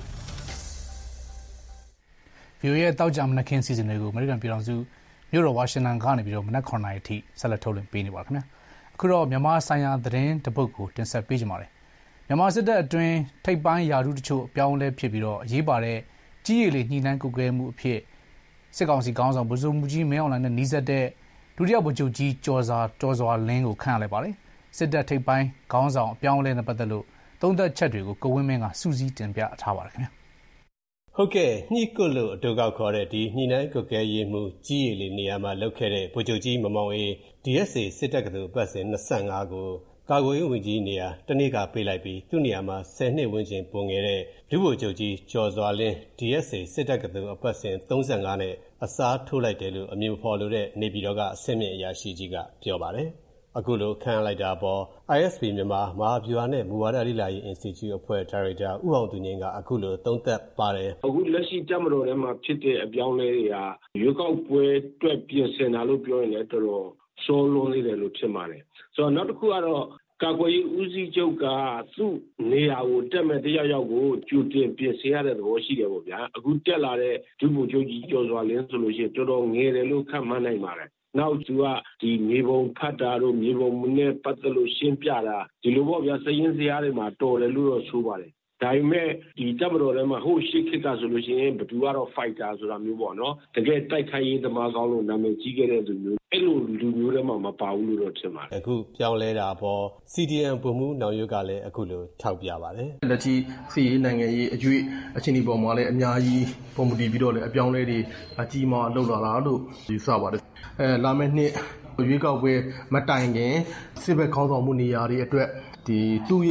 ။ VOA ရဲ့တောက်ကြမနက်ခင်းစီစဉ်တွေကိုအမေရိကန်ပြည်ထောင်စုမြို့တော်ဝါရှင်တန်ကနေပြီးတော့မနက်9:00 နာရီအထိဆက်လက်ထုတ်လွှင့်ပေးနေပါခင်ဗျာ။အခုတော့မြန်မာဆိုင်ရာသတင်းတစ်ပုဒ်ကိုတင်ဆက်ပေးကြပါမယ်။မြန်မာစစ်တပ်အတွင်းထိပ်ပိုင်းယာရုတချို့အပြောင်းလဲဖြစ်ပြီးတော့အရေးပါတဲ့ကြီးရည်လေးညှိနှိုင်းကုတ်ကဲမှုအဖြစ်စစ်ကောင်စီခေါင်းဆောင်ဗိုလ်ချုပ်မှူးကြီးမင်းအောင်လှိုင်နဲ့နှီးစပ်တဲ့ဒုတိယဗိုလ်ချုပ်ကြီးကျော်စွာလင်းကိုခန့်လိုက်ပါတယ်။စစ်တပ်ထိပ်ပိုင်းခေါင်းဆောင်အပြောင်းလဲနဲ့ပတ်သက်လို့သုံးသက်ချက်တွေကိုကိုဝင်းမင်းကစူးစီးတင်ပြထားပါတယ်ခင်ဗျာဟုတ်ကဲ့ညှိကုတ်လို့အတူကောက်ခေါ်တဲ့ဒီညှိနှိုင်းကုတ်ကဲရေးမှုကြီးရည်လေးနေရာမှာလောက်ခဲ့တဲ့ဗိုလ်ချုပ်ကြီးမမောင်အေး DSA စစ်တပ်ကတူပတ်စဉ်25ကိုကာကွယ်ရေးဝန်ကြီးနေရာတနေ့ကပေးလိုက်ပြီးသူ့နေရာမှာ10နှစ်ဝန်းကျင်ပုံငယ်တဲ့ဒုဗိုလ်ချုပ်ကြီးကျော်စွာလင်း DSA စစ်တပ်ကတူအပတ်စဉ်35နဲ့အစားထိုးလိုက်တယ်လို့အမည်ဖော်လို့တဲ့နေပြည်တော်ကအဆင့်မြင့်အရာရှိကြီးကပြောပါတယ်အခုလိုခန့်လိုက်တာပေါ် ISP မြန်မာမဟာဗျူဟာနဲ့မူဝါဒလေ့လာရေး Institute အဖွဲ့ဒါရိုက်တာဦးအောင်သူငြိမ်းကအခုလိုသုံးသပ်ပါတယ်အခုလက်ရှိတပ်မတော်ထဲမှာဖြစ်တဲ့အပြောင်းလဲတွေကရွေးကောက်ပွဲအတွက်ပြင်ဆင်တာလို့ပြောရင်လည်းတော်တော်စောလွန်းနေတယ်လို့ထင်ပါတယ်ဆိုတော့နောက်တစ်ခုကတော့ကာကွယ်ရေးဦးစီးချုပ်ကသူ့နေရာကိုတက်မဲ့တယောက်ကိုကြိုတင်ပြင်ဆင်ရတဲ့သဘောရှိတယ်ပေါ့ဗျာအခုတက်လာတဲ့ဒုဗိုလ်ချုပ်ကြီးကျော်စွာလင်းဆိုလို့ရှိရင်တော်တော်ငယ်တယ်လို့ခန့်မှန်းနိုင်ပါတယ်နောက်သူကဒီမြေပုံဖတ်တာတို့မြေပုံနဲ့ပတ်သက်လို့ရှင်းပြတာဒီလိုပေါ့ဗျာစည်ရင်းစရာတွေမှာတော်တယ်လို့တော့ဆိုပါတယ်ဒါပေမဲ့ဒီတပ်မတော်ထဲမှာဟိုရှစ်ခစ်ကဆိုလို့ရှိရင်ဘယ်သူကတော့ fighter ဆိုတာမျိုးပေါ့နော်တကယ်တိုက်ခိုက်ရေးသမားကောင်းလို့နာမည်ကြီးခဲ့တဲ့သူမျိုးအဲ့လိုလူမျိုးတွေမှာမပါဘူးလို့တော့ထင်ပါတယ်အခုပြောင်းလဲတာပေါ် CDM ပုံမှုနောင်ရွက်ကလည်းအခုလိုထောက်ပြပါတယ်လက်ရှိစီရေးနိုင်ငံရေးအကျွေးအချင်းဒီပေါ်မှာလည်းအများကြီးပုံမူတည်ပြီးတော့လည်းအပြောင်းလဲတွေအကြီးမားလှုပ်လာတာလို့ယူဆပါတယ်လာမယ့်နှစ်ရွေးကောက်ပွဲမတိုင်ခင်စစ်ဘက်ခေါင်းဆောင်မှုနေရာတွေအတွက်ဒီသူ့ရဲ့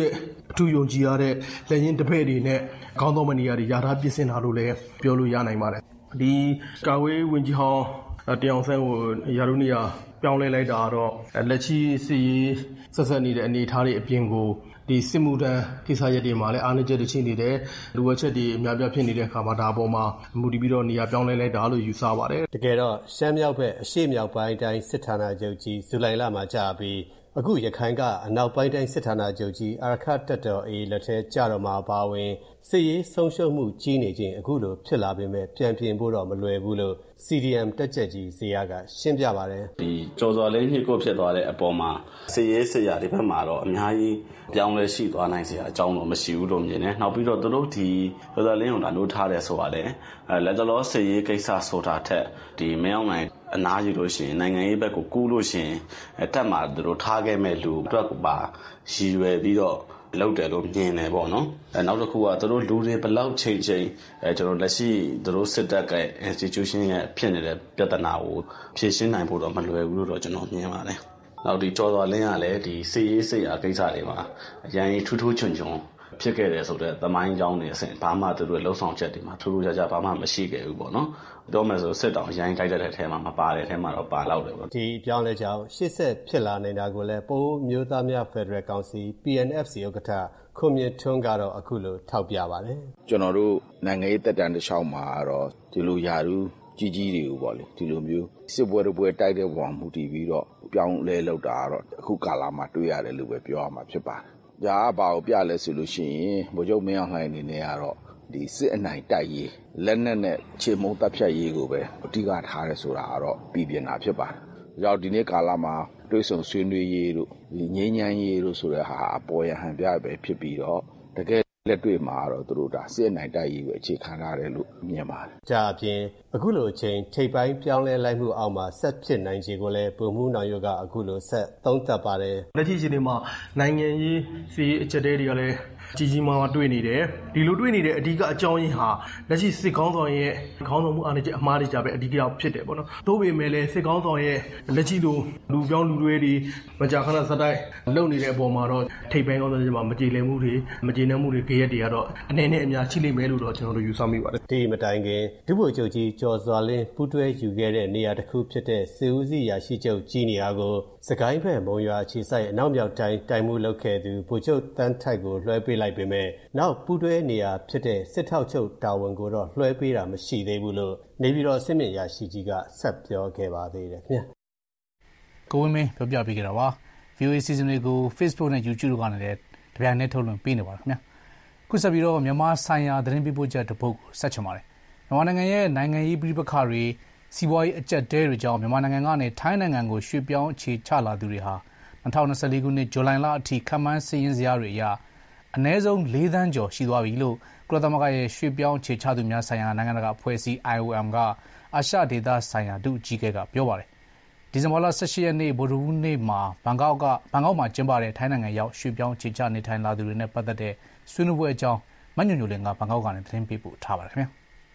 အထူးယုံကြည်ရတဲ့လက်ရင်းတစ်ဖက်တွေနဲ့ခေါင်းဆောင်မနေရတွေရထားပြင်ဆင်တာလို့လည်းပြောလို့ရနိုင်ပါတယ်ဒီကာဝေးဝင်ကြီးဟောင်းတရားအောင်ဆန်းကိုရာထူးနေရာပြောင်းလဲလိုက်တာတော့လက်ရှိစီဆက်ဆက်နေတဲ့အနေအထားတွေအပြင်ကိုဒီစစ်မှုထမ်းကိစ္စရပ်တွေမှာလည်းအားနည်းချက်တွေရှိနေတယ်လူဝက်ချက်တွေအများပြဖြစ်နေတဲ့အခါမှာဒါအပေါ်မှာမူတည်ပြီးတော့နေရာပြောင်းလဲလိုက်တာလို့ယူဆပါတယ်တကယ်တော့ရှမ်းမြောက်ဘက်အရှေ့မြောက်ပိုင်းတိုင်းစစ်ဌာနချုပ်ကြီးဇူလိုင်လမှာကြာပြီးအခုရခိုင်ကအနောက်ပိုင်းတိုင်းစစ်ဌာနချုပ်ကြီးအာရခတပ်တော် AA လက်ထဲကျတော့မှာပါဝင်စစ်ရေးဆုံးရှုံးမှုကြီးနေခြင်းအခုလိုဖြစ်လာပေမဲ့ပြန်ပြင်ဖို့တော့မလွယ်ဘူးလို့ CDM တက်ချက်ကြီးဇေယျကရှင်းပြပါတယ်ဒီကြော်စော်လေးညှိကိုဖြစ်သွားတဲ့အပေါ်မှာစစ်ရေးစစ်ရာဒီဘက်မှာတော့အများကြီးပြောင်းလဲရှိသွားနိုင်စရာအကြောင်းတော့မရှိဘူးလို့မြင်တယ်နောက်ပြီးတော့သူတို့ဒီကြော်စော်လေးကိုလာလို့ထားတယ်ဆိုတာလေလက်တလောစစ်ရေးကိစ္စဆိုတာထက်ဒီမင်းအောင်နိုင်အနားယူလို့ရှိရင်နိုင်ငံရေးဘက်ကိုကူးလို့ရှိရင်တက်မှာသူတို့ထားခဲ့မဲ့လူအတွက်ကပါရည်ရွယ်ပြီးတော့လောက်တယ်လို့မြင်တယ်ပေါ့နော်နောက်တစ်ခုကသူတို့လူတွေဘယ်လောက်ချိန်ကျွန်တော်လက်ရှိသူတို့စစ်တပ်က institution ရဲ့ဖြစ်နေတဲ့ပြဿနာကိုဖြေရှင်းနိုင်ဖို့တော့မလွယ်ဘူးလို့တော့ကျွန်တော်မြင်ပါတယ်နောက်ဒီကြော်တော်လင်းကလည်းဒီစစ်ရေးစစ်ရာကိစ္စတွေမှာအရင်ထူးထူးချွန်ချွန်ဖြစ်ခဲ့တယ်ဆိုတော့သမိုင်းကြောင်းနေအစဉ်ဘာမှသူတို့လှုပ်ဆောင်ချက်တွေမှာထူးထူးခြားခြားဘာမှမရှိခဲ့ဘူးပေါ့နော်တော့မယ်ဆိုစစ်တောင်ရိုင်းတိုက်တဲ့အထဲမှာမပါတဲ့အထဲမှာတော့ပါလောက်တယ်ပေါ့ဒီပြောင်းလဲကြောင်းရှေ့ဆက်ဖြစ်လာနေတာကိုလည်းပိုးမျိုးသားများဖက်ဒရယ်ကောင်စီ PNFC ဥက္ကဋ္ဌခွန်မြင့်ထွန်းကတော့အခုလိုထောက်ပြပါတယ်ကျွန်တော်တို့နိုင်ငံရေးတက်တန်းတစ်လျှောက်မှာတော့ဒီလိုယာရုကြီးကြီးတွေကိုပေါ့လေဒီလိုမျိုးစစ်ပွဲတစ်ပွဲတိုက်တဲ့ပုံမှုတည်ပြီးတော့ပြောင်းလဲလောက်တာကတော့အခုကာလမှာတွေ့ရတယ်လို့ပဲပြောရမှာဖြစ်ပါတယ်ဒါကဘာကိုပြလဲဆိုလို့ရှိရင်ဗိုလ်ချုပ်မင်းအောင်လှိုင်အနေနဲ့ကတော့ဒီစစ်အနိုင်တိုက်ရေးလက်နက်နဲ့ခြေမုံတပ်ဖြတ်ရေးကိုပဲအဓိကထားရဲဆိုတာကတော့ပြည်ပြနာဖြစ်ပါတယ်။ကြောင့်ဒီနေ့ကာလမှာတွဲဆုံဆွေးနွေးရေးတို့ဒီငြိမ်းချမ်းရေးတို့ဆိုတဲ့ဟာအပေါ်ရဟန်ပြပဲဖြစ်ပြီးတော့တကယ်လက်တွေ့မှာတော့သူတို့ဒါစစ်အနိုင်တိုက်ရေးကိုအခြေခံရတယ်လို့မြင်ပါတယ်။ကြာအပြင်အခုလိုအချိန်ထိပ်ပိုင်းပြောင်းလဲလိုက်မှုအောက်မှာဆက်ဖြစ်နိုင်ခြေကိုလည်းပုံမှုနောင်ရုပ်ကအခုလိုဆက်သုံးသပ်ပါတယ်။လက်ရှိအချိန်ဒီမှာနိုင်ငံရေးစီအချက်တွေကလည်းကြီးကြီးမားမားတွေ့နေတယ်ဒီလိုတွေ့နေတဲ့အဓိကအကြောင်းရင်းဟာလက်ရှိစစ်ကောင်းဆောင်ရဲ့ခေါင်းဆောင်မှုအားနည်းချက်အမှားတွေကြပဲအဓိကဖြစ်တယ်ပေါ့နော်သို့ပေမဲ့လည်းစစ်ကောင်းဆောင်ရဲ့လက်ရှိလိုလူပြောင်းလူတွေမကြာခဏစတိုက်လုပ်နေတဲ့အပေါ်မှာတော့ထိပ်ပိုင်းကောင်းဆောင်တွေမှာမကြေလည်မှုတွေမကြေနပ်မှုတွေကြရက်တွေကတော့အနေနဲ့အများရှိလိမ့်မယ်လို့တော့ကျွန်တော်တို့ယူဆမိပါတယ်ဒီမတိုင်ခင်ဒုဗိုလ်ချုပ်ကြီးကျော်စွာလင်းပူးတွဲယူခဲ့တဲ့နေရာတစ်ခုဖြစ်တဲ့စေဦးစီရာရှိချုပ်ကြီးနေရာကိုစကိုင်းဘက်မုံရွာခြေဆိုင်အနောက်မြောက်တိုင်းတိုင်မှုလုပ်ခဲ့သူဗိုလ်ချုပ်တန်းထိုက်ကိုလွှဲပေးလိုက်ပေမဲ့နောက်ပူးတွဲနေရာဖြစ်တဲ့စစ်ထောက်ချုပ်တာဝန်ကိုတော့လွှဲပေးတာမရှိသေးဘူးလို့နေပြည်တော်စစ်မြင့်ရာရှိကြီးကဆက်ပြောခဲ့ပါသေးတယ်ခင်ဗျာကိုဝင်းမင်းပြောပြပေးကြတာပါ VOA စီစဉ်လေးကို Facebook နဲ့ YouTube တို့ကနေလည်းတပြိုင်နက်ထုတ်လွှင့်ပေးနေပါတယ်ခင်ဗျာခုဆက်ပြီးတော့မြန်မာဆိုင်ရာသတင်းပေးပို့ချက်တစ်ပုဒ်ကိုဆက်ချင်ပါတယ်မြန်မာနိုင်ငံရဲ့နိုင်ငံရေးပြည်ပခါတွေစီးပွားရေးအကျပ်တဲတွေကြောင့်မြန်မာနိုင်ငံကနေထိုင်းနိုင်ငံကိုရွှေ့ပြောင်းအခြေချလာသူတွေဟာ2024ခုနှစ်ဇူလိုင်လအထိခန့်မှန်းစာရင်းဇယားတွေအရအနည်းဆုံး4သန်းကျော်ရှိသွားပြီလို့ကုလသမဂ္ဂရဲ့ရွှေ့ပြောင်းအခြေချသူများဆိုင်ရာနိုင်ငံတကာအဖွဲ့အစည်း IOM ကအာရှဒေသဆိုင်ရာဒုအကြီးအကဲကပြောပါတယ်ဒီဇင်ဘာလ18ရက်နေ့ဗုဒ္ဓဟူးနေ့မှာဘန်ကောက်မှာကျင်းပတဲ့ထိုင်းနိုင်ငံရောက်ရွှေ့ပြောင်းအခြေချနေထိုင်လာသူတွေနဲ့ပတ်သက်တဲ့ဆွေးနွေးပွဲအကြောင်းမညွန့်ညိုလင်းကဘန်ကောက်ကနေသတင်းပေးပို့ထားပါတယ်ခင်ဗျာ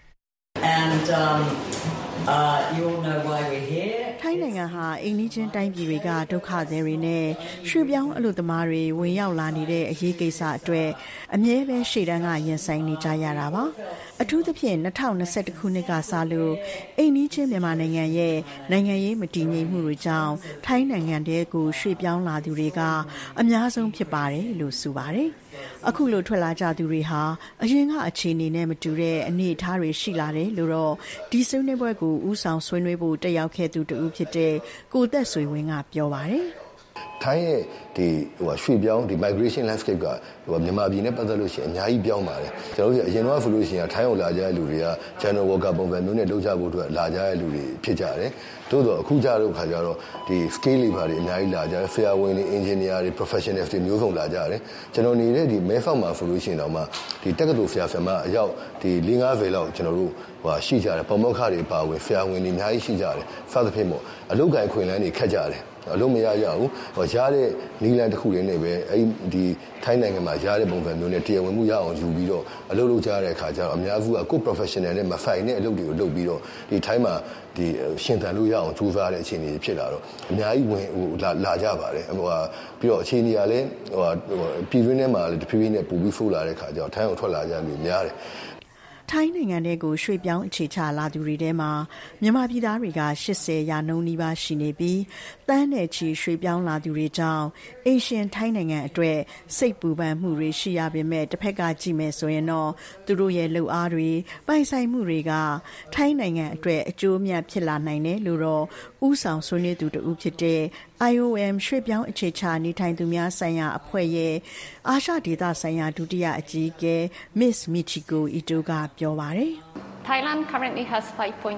And you all know why we're here. ထိုင်းနိုင်ငံဟာအိမ်နီးချင်းတိုင်းပြည်တွေကဒုက္ခသည်တွေနဲ့ရွှေ့ပြောင်းအလုပ်သမားတွေဝင်ရောက်လာနေတဲ့အရေးကိစ္စအတွက်အမြဲပဲရှေ့တန်းကရင်ဆိုင်နေကြရတာပါအထူးသဖြင့်2021ခုနှစ်ကစလို့အိမ်နီးချင်းမြန်မာနိုင်ငံရဲ့နိုင်ငံရေးမတည်ငြိမ်မှုတွေကြောင့်ထိုင်းနိုင်ငံတဲကိုရွှေ့ပြောင်းလာသူတွေကအများဆုံးဖြစ်ပါတယ်လို့ဆိုပါတယ်အခုလိုထွက်လာကြသူတွေဟာအရင်ကအခြေအနေနဲ့မတူတဲ့အနေအထားတွေရှိလာတယ်လို့တော့ဒီဆွေးနွေးပွဲကိုဦးဆောင်ဆွေးနွေးဖို့တက်ရောက်ခဲ့သူတူဖြစ်တဲ့ကိုသက်ဆွေဝင်းကပြောပါတယ်ထိုင်းရဲ့ဒီရွှေ့ပြောင်းဒီ migration landscape ကမြန်မာပြည်နဲ့ပတ်သက်လို့ရှိရင်အများကြီးပြောင်းပါတယ်ကျွန်တော်တို့အရင်တော့ဆိုလို့ရှိရင်ထိုင်းကိုလာကြတဲ့လူတွေက general worker ပုံစံမျိုးနဲ့လုပ်ကြဖို့အတွက်လာကြတဲ့လူတွေဖြစ်ကြတယ်တိုးတော့အခုကြတော့ခါကြတော့ဒီ scale labor တွေအများကြီးလာကြတယ် fair win တွေ engineer တွေ professionals တွေမျိုးစုံလာကြတယ်ကျွန်တော်နေတဲ့ဒီမဲဖောက်မှာဆိုလို့ရှိရင်တော့မှဒီတက္ကသိုလ် fair ဖက်အရောက်ဒီ4-5 ပဲလောက်ကျွန်တော်တို့ရှိကြတယ်ပုံမောက်ခတွေပါဝင် fair win တွေအများကြီးရှိကြတယ်စသဖြင့်ပေါ့အလုပ်ကိုင်ခွင့်လန်းတွေခက်ကြတယ်အလုံးမရရဘူးရတဲ့နီလန်တစ်ခုလေးနဲ့ပဲဒီထိုင်းနိုင်ငံမှာရတဲ့ပုံစံမျိုးနဲ့တရားဝင်မှုရအောင်ယူပြီးတော့အလုပ်လုပ်ကြတဲ့အခါကျတော့အများစုကကိုယ် professional နဲ့မဖိုင်တဲ့အလုပ်တွေကိုလုပ်ပြီးတော့ဒီထိုင်းမှာဒီရှင်သန်လို့ရအောင်ကြိုးစားတဲ့အခြေအနေဖြစ်လာတော့အများကြီးဝင်လာကြပါတယ်ပြီးတော့အခြေအနေကလည်းပြည်တွင်းထဲမှာလည်းတဖြည်းဖြည်းနဲ့ပိုပြီးဆိုးလာတဲ့အခါကျတော့ထိုင်းကိုထွက်လာကြလူများတယ်ထိုင်းနိုင်ငံထဲကိုရွှေ့ပြောင်းအခြေချလာသူတွေထဲမှာမြန်မာပြည်သားတွေက80%နီးပါးရှိနေပြီးတန်းနဲ့ချီရွှေ့ပြောင်းလာသူတွေကြောင့်အေရှင်ထိုင်းနိုင်ငံအတွက်စိတ်ပူပန်မှုတွေရှိရပေမဲ့တစ်ဖက်ကကြည့်မယ်ဆိုရင်တော့သူတို့ရဲ့လှုပ်အားတွေပိုင်ဆိုင်မှုတွေကထိုင်းနိုင်ငံအတွက်အကျိုးအမြတ်ဖြစ်လာနိုင်တယ်လို့တော့ဥဆောင်ဆွေးနွေးသူတူဖြစ်တဲ့ IOM ရွှေ့ပြောင်းအခြေချနေထိုင်သူများဆိုင်ရာအဖွဲ့ရဲ့အာရှဒေသဆိုင်ရာဒုတိယအကြီးအကဲ Miss Michiko Ito ကပြောပါတယ် Thailand currently has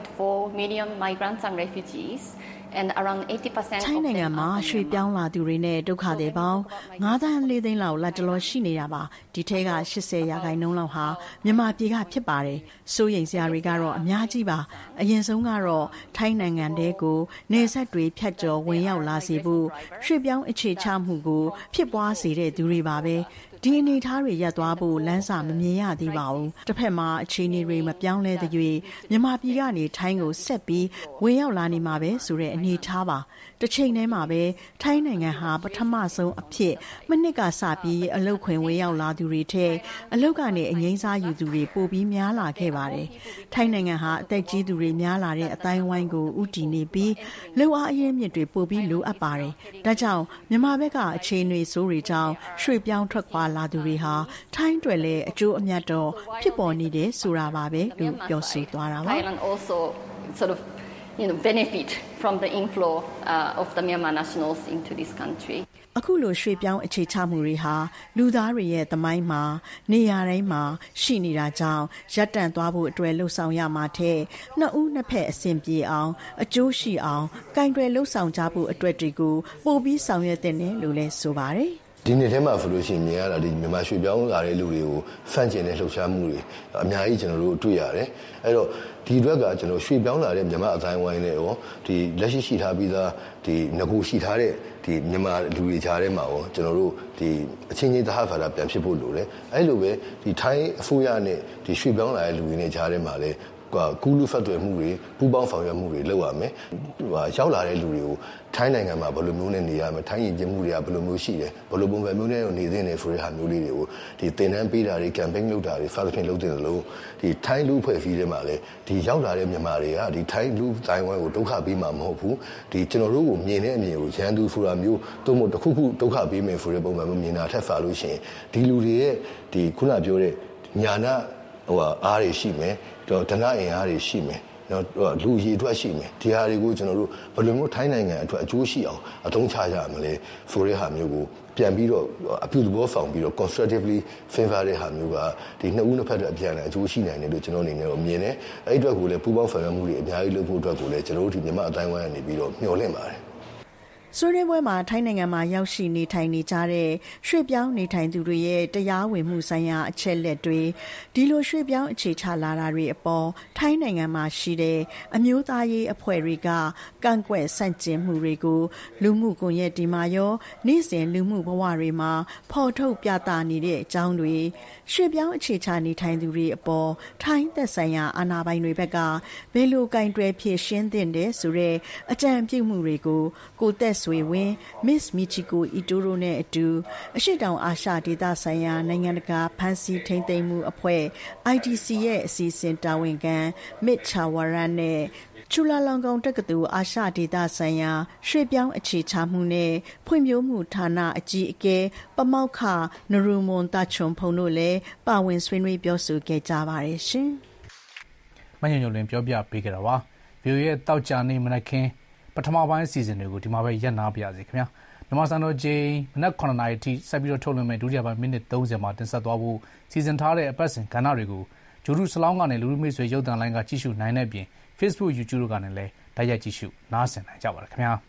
5.4 million migrants and refugees and around 80% ထိုင်းနိုင်ငံမှာရွှေ့ပြောင်းလာသူတွေနဲ့ဒုက္ခသည်ပေါင်း9.4 သိန်းလောက်လက်တလောရှိနေတာပါဒီထဲက80%လောက်ဟာမြန်မာပြည်ကဖြစ်ပါတယ်စိုးရိမ်စရာတွေကတော့အများကြီးပါအရင်ဆုံးကတော့ထိုင်းနိုင်ငံတဲကိုနေဆက်တွေဖြတ်ကျော်ဝင်ရောက်လာစေဖို့ရွှေ့ပြောင်းအခြေချမှုကိုဖြစ်ပွားစေတဲ့သူတွေပါပဲဒီအနေထားတွေရပ်သွားဖို့လမ်းစာမမြင်ရသေးပါဘူးတစ်ဖက်မှာအခြေအနေတွေမပြောင်းလဲသေး၍မြန်မာပြည်ကနေထိုင်းကိုဆက်ပြီးဝင်ရောက်လာနေမှာပဲဆိုတဲ့အနေထားပါတစ်ချိန်တည်းမှာပဲထိုင်းနိုင်ငံဟာပထမဆုံးအဖြစ်မနှစ်ကစပြီးအလုတ်ခွင်ဝင်ရောက်လာသူတွေထဲအလုတ်ကနေအငိမ့်စားယူသူတွေပိုပြီးများလာခဲ့ပါတယ်ထိုင်းနိုင်ငံဟာအသက်ကြီးသူတွေများလာတဲ့အတိုင်းဝိုင်းကိုဥတီနေပြီးလုံအားအရင်းမြစ်တွေပိုပြီးလိုအပ်ပါတယ်ဒါကြောင့်မြန်မာဘက်ကအခြေအနေဆိုးတွေကြောင့်ရွှေ့ပြောင်းထွက်ခွာလာသူတွေဟာထိုင်းတွေလည်းအကျိုးအမြတ်တော့ဖြစ်ပေါ်နေတယ်ဆိုတာပါပဲလို့ပြောဆိုသွားတာပါ Thailand also sort of benefit from the inflow of the Myanmar nationals into this country အခုလိုရွှေ့ပြောင်းအခြေချမှုတွေဟာလူသားတွေရဲ့သမိုင်းမှာနေရာတိုင်းမှာရှိနေတာကြောင့်ရပ်တန့်သွားဖို့အတွက်လှုံ့ဆော်ရမှာတဲ့နှစ်ဦးနှစ်ဖက်အဆင်ပြေအောင်အကျိုးရှိအောင်ကင်တွယ်လှုံ့ဆော်ကြဖို့အတွက်တွေကိုပို့ပြီးဆောင်ရွက်တဲ့နယ်လို့လည်းဆိုပါတယ်ဒီနေ့ထဲမှာဆိုလို့ရှိရင်မြင်ရတာဒီမြန်မာရွှေ့ပြောင်းလာတဲ့လူတွေကိုဖန်ကျင်တဲ့လှုပ်ရှားမှုတွေအများကြီးကျွန်တော်တို့တွေ့ရတယ်အဲ့တော့ဒီအတွက်ကကျွန်တော်ရွှေ့ပြောင်းလာတဲ့မြန်မာအတိုင်းဝိုင်းနဲ့ရောဒီလက်ရှိရှိထားပြီးသားဒီငကိုရှိထားတဲ့ဒီမြန်မာလူတွေကြားထဲမှာရောကျွန်တော်တို့ဒီအချင်းချင်းသဟဇာတပြန်ဖြစ်ဖို့လိုတယ်အဲ့လိုပဲဒီထိုင်းအစိုးရနဲ့ဒီရွှေ့ပြောင်းလာတဲ့လူတွေနဲ့ကြားထဲမှာလည်းကူးလူဖတ်တွေမှုတွေပူပေါင်းဆောင်ရွက်မှုတွေလုပ်ရမယ်ရောက်လာတဲ့လူတွေကိုထိုင်းနိုင်ငံမှာဘယ်လိုမျိုးနဲ့နေရမလဲထိုင်းရင်ကျမှုတွေကဘယ်လိုမျိုးရှိတယ်ဘယ်လိုပုံစံမျိုးနဲ့နေသင့်တယ်ဆိုတဲ့ဟာမျိုးလေးတွေကိုဒီသင်တန်းပေးတာတွေ campaign လုပ်တာတွေစသဖြင့်လုပ်တင်တယ်လို့ဒီထိုင်းလူဖွဲ့စည်းထဲမှာလည်းဒီရောက်လာတဲ့မြန်မာတွေကဒီထိုင်းလူတိုင်းဝိုင်းကိုဒုက္ခပေးမှာမဟုတ်ဘူးဒီကျွန်တော်တို့ကိုမြင်တဲ့အမြင်ကိုရန်သူဆိုတာမျိုးသို့မဟုတ်တစ်ခုခုဒုက္ခပေးမယ်ဆိုတဲ့ပုံစံမျိုးမြင်တာထက်စားလို့ရှိရင်ဒီလူတွေရဲ့ဒီခုနပြောတဲ့ညာနာအားတွေရှိမယ်တော့ဒနာအင်အားတွေရှိမယ်နော်လူရည်အတွက်ရှိမယ်ဒီဟာတွေကိုကျွန်တော်တို့ဘယ်လိုမျိုးထိုင်းနိုင်ငံအတွက်အကျိုးရှိအောင်အသုံးချကြရမလဲဆိုတဲ့ဟာမျိုးကိုပြန်ပြီးတော့အပြုသဘောဆောင်ပြီးတော့ constructively favor တဲ့ဟာမျိုးကဒီနှစ်ဦးနှစ်ဖက်အတွက်အပြန်အကျိုးရှိနိုင်တယ်လို့ကျွန်တော်အနေနဲ့တော့မြင်တယ်အဲ့ဒီအတွက်ကိုလည်းပူးပေါင်းဆောင်ရွက်မှုတွေအများကြီးလုပ်ဖို့အတွက်ကိုလည်းကျွန်တော်တို့ဒီမြန်မာအတိုင်းဝိုင်းကနေပြီးတော့မျှော်လင့်ပါတယ်ဆွေးနွေးပွဲမှာထိုင်းနိုင်ငံမှာရောက်ရှိနေထိုင်နေကြတဲ့ရွှေ့ပြောင်းနေထိုင်သူတွေရဲ့တရားဝင်မှုဆိုင်ရာအချက်လက်တွေဒီလိုရွှေ့ပြောင်းအခြေချလာတာတွေအပေါ်ထိုင်းနိုင်ငံမှာရှိတဲ့အမျိုးသားရေးအဖွဲ့တွေကကန့်ကွက်ဆန့်ကျင်မှုတွေကိုလူမှုကွန်ရက်ဒီမှာရောနေ့စဉ်လူမှုဘဝတွေမှာဖော်ထုတ်ပြသနေတဲ့အကြောင်းတွေရွှေ့ပြောင်းအခြေချနေထိုင်သူတွေအပေါ်ထိုင်းသက်ဆိုင်ရာအာဏာပိုင်တွေဘက်ကဘယ်လိုကင်တွယ်ဖြေရှင်းသင့်တယ်ဆိုတဲ့အကြံပြုမှုတွေကိုကိုသက်ဆွေဝင်း Miss Michiko Ito နဲ့အတူအရှေ့တောင်အာရှဒေသဆိုင်ရာနိုင်ငံတကာဖန်စီထိန်းသိမ်းမှုအဖွဲ့ IDC ရဲ့အစီအစဉ်တာဝန်ခံ Mit Chawaran နဲ့ချူလာလောင်ကောင်တက္ကသိုလ်အာရှဒေသဆိုင်ရာရွှေ့ပြောင်းအခြေချမှုနဲ့ဖွံ့ဖြိုးမှုဌာနအကြီးအကဲပမောက္ခနရူမွန်တာချွန်ဖုံတို့လည်းပါဝင်ဆွေးနွေးပြောဆိုခဲ့ကြပါတယ်ရှင်။မညညလွင်ပြောပြပေးကြတာပါ။ VOA ရဲ့တောက်ကြနေမနက်ခင်းပထမပိုင်းအစီအစဉ်တွေကိုဒီမှာပဲရပ်နားပြရစီခင်ဗျာမြန်မာစံတော်ချိန်မနက်9:00 နာရီထိဆက်ပြီးတော့ထုတ်လွှင့်မယ်ဒုတိယပိုင်းမိနစ်30မှာတင်ဆက်သွားဖို့စီစဉ်ထားတဲ့အပတ်စဉ်ကဏ္ဍတွေကိုဂျိုရုစလောင်းကနေလူလူမိတ်ဆွေရုပ်သံလိုင်းကကြည့်ရှုနိုင်တဲ့အပြင် Facebook YouTube တို့ကနေလည်းတိုက်ရိုက်ကြည့်ရှုနားဆင်နိုင်ကြပါတယ်ခင်ဗျာ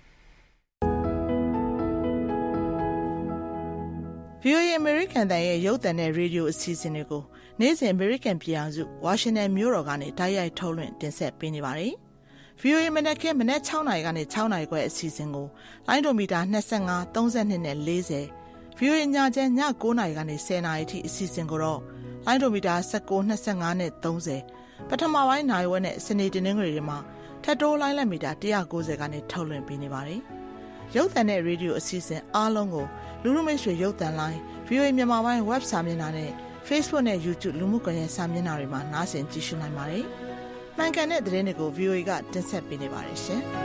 VOA American တန်ရဲ့ရုပ်သံနဲ့ရေဒီယိုအစီအစဉ်တွေကိုနေ့စဉ် American ပြည်အောင်စု Washington မြို့တော်ကနေတိုက်ရိုက်ထုတ်လွှင့်တင်ဆက်ပေးနေပါတယ် VOA မနက်ခင်းမနက်6နာရီကနေ6နာရီခွဲအစီအစဉ်ကိုလိုင်းဒိုမီတာ25 32နဲ့40 VOA ညချမ်းည9နာရီကနေ10နာရီထိအစီအစဉ်ကိုတော့လိုင်းဒိုမီတာ19 25နဲ့30ပထမပိုင်းနိုင်ဝက်နဲ့စနေတနင်္ဂနွေတွေမှာထပ်တိုးလိုင်းလက်မီတာ190ကနေထုတ်လွှင့်ပေးနေပါတယ်ရုပ်သံနဲ့ရေဒီယိုအစီအစဉ်အားလုံးကိုလူလူမိတ်ဆွေရုပ်သံလိုင်း VOA မြန်မာပိုင်း web စာမျက်နှာနဲ့ Facebook နဲ့ YouTube လူမှုကွန်ရက်စာမျက်နှာတွေမှာနားဆင်ကြည့်ရှုနိုင်ပါတယ်။မှန်ကန်တဲ့သတင်းတွေကို VOA ကတင်ဆက်ပေးနေပါတယ်ရှင်။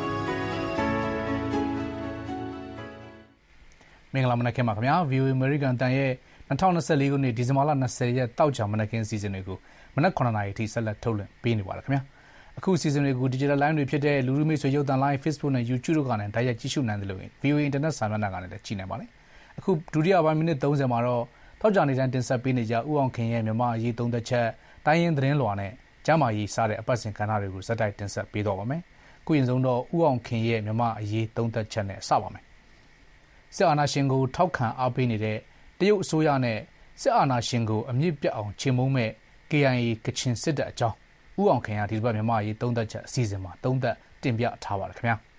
မင်္ဂလာမနက်ခင်းပါခင်ဗျာ VOA American တန်ရဲ့2024ခုနှစ်ဒီဇင်ဘာလ20ရက်တောက်ကြမနက်ခင်းအစီအစဉ်တွေကိုမနက်9:00 နာရီထိဆက်လက်ထုတ်လွှင့်ပေးနေပါတယ်ခင်ဗျာ။အခုအစီအစဉ်တွေကို Digital Line တွေဖြစ်တဲ့လူလူမိတ်ဆွေရုပ်သံ Line Facebook နဲ့ YouTube တို့ကနေတိုက်ရိုက်ကြည့်ရှုနိုင်တယ်လို့ VOA Internet စာမျက်နှာကနေလည်းကြည့်နိုင်ပါတယ်။အခုဒုတိယပိုင်းမိနစ်30မှာတော့ထောက်ကြနေတိုင်းတင်ဆက်ပေးနေကြဦးအောင်ခင်ရဲ့မြန်မာအရေးသုံးသက်ချက်တိုင်းရင်းသတင်းလွှာနဲ့ကျမ်းမာရေးစားတဲ့အပတ်စဉ်ကဏ္ဍတွေကိုဇက်တိုက်တင်ဆက်ပေးတော့ပါမယ်။ခုရင်ဆုံးတော့ဦးအောင်ခင်ရဲ့မြန်မာအရေးသုံးသက်ချက်နဲ့စပါမယ်။စစ်အာဏာရှင်ကိုထောက်ခံအားပေးနေတဲ့တရုတ်အစိုးရနဲ့စစ်အာဏာရှင်ကိုအမြင့်ပြတ်အောင်ချေမှုန်းမဲ့ KIA ကချင်စစ်တပ်အကြောင်းဦးအောင်ခင်ကဒီဘက်မြန်မာအရေးသုံးသက်ချက်အစီအစဉ်မှာသုံးသက်တင်ပြထားပါတယ်ခင်ဗျာ။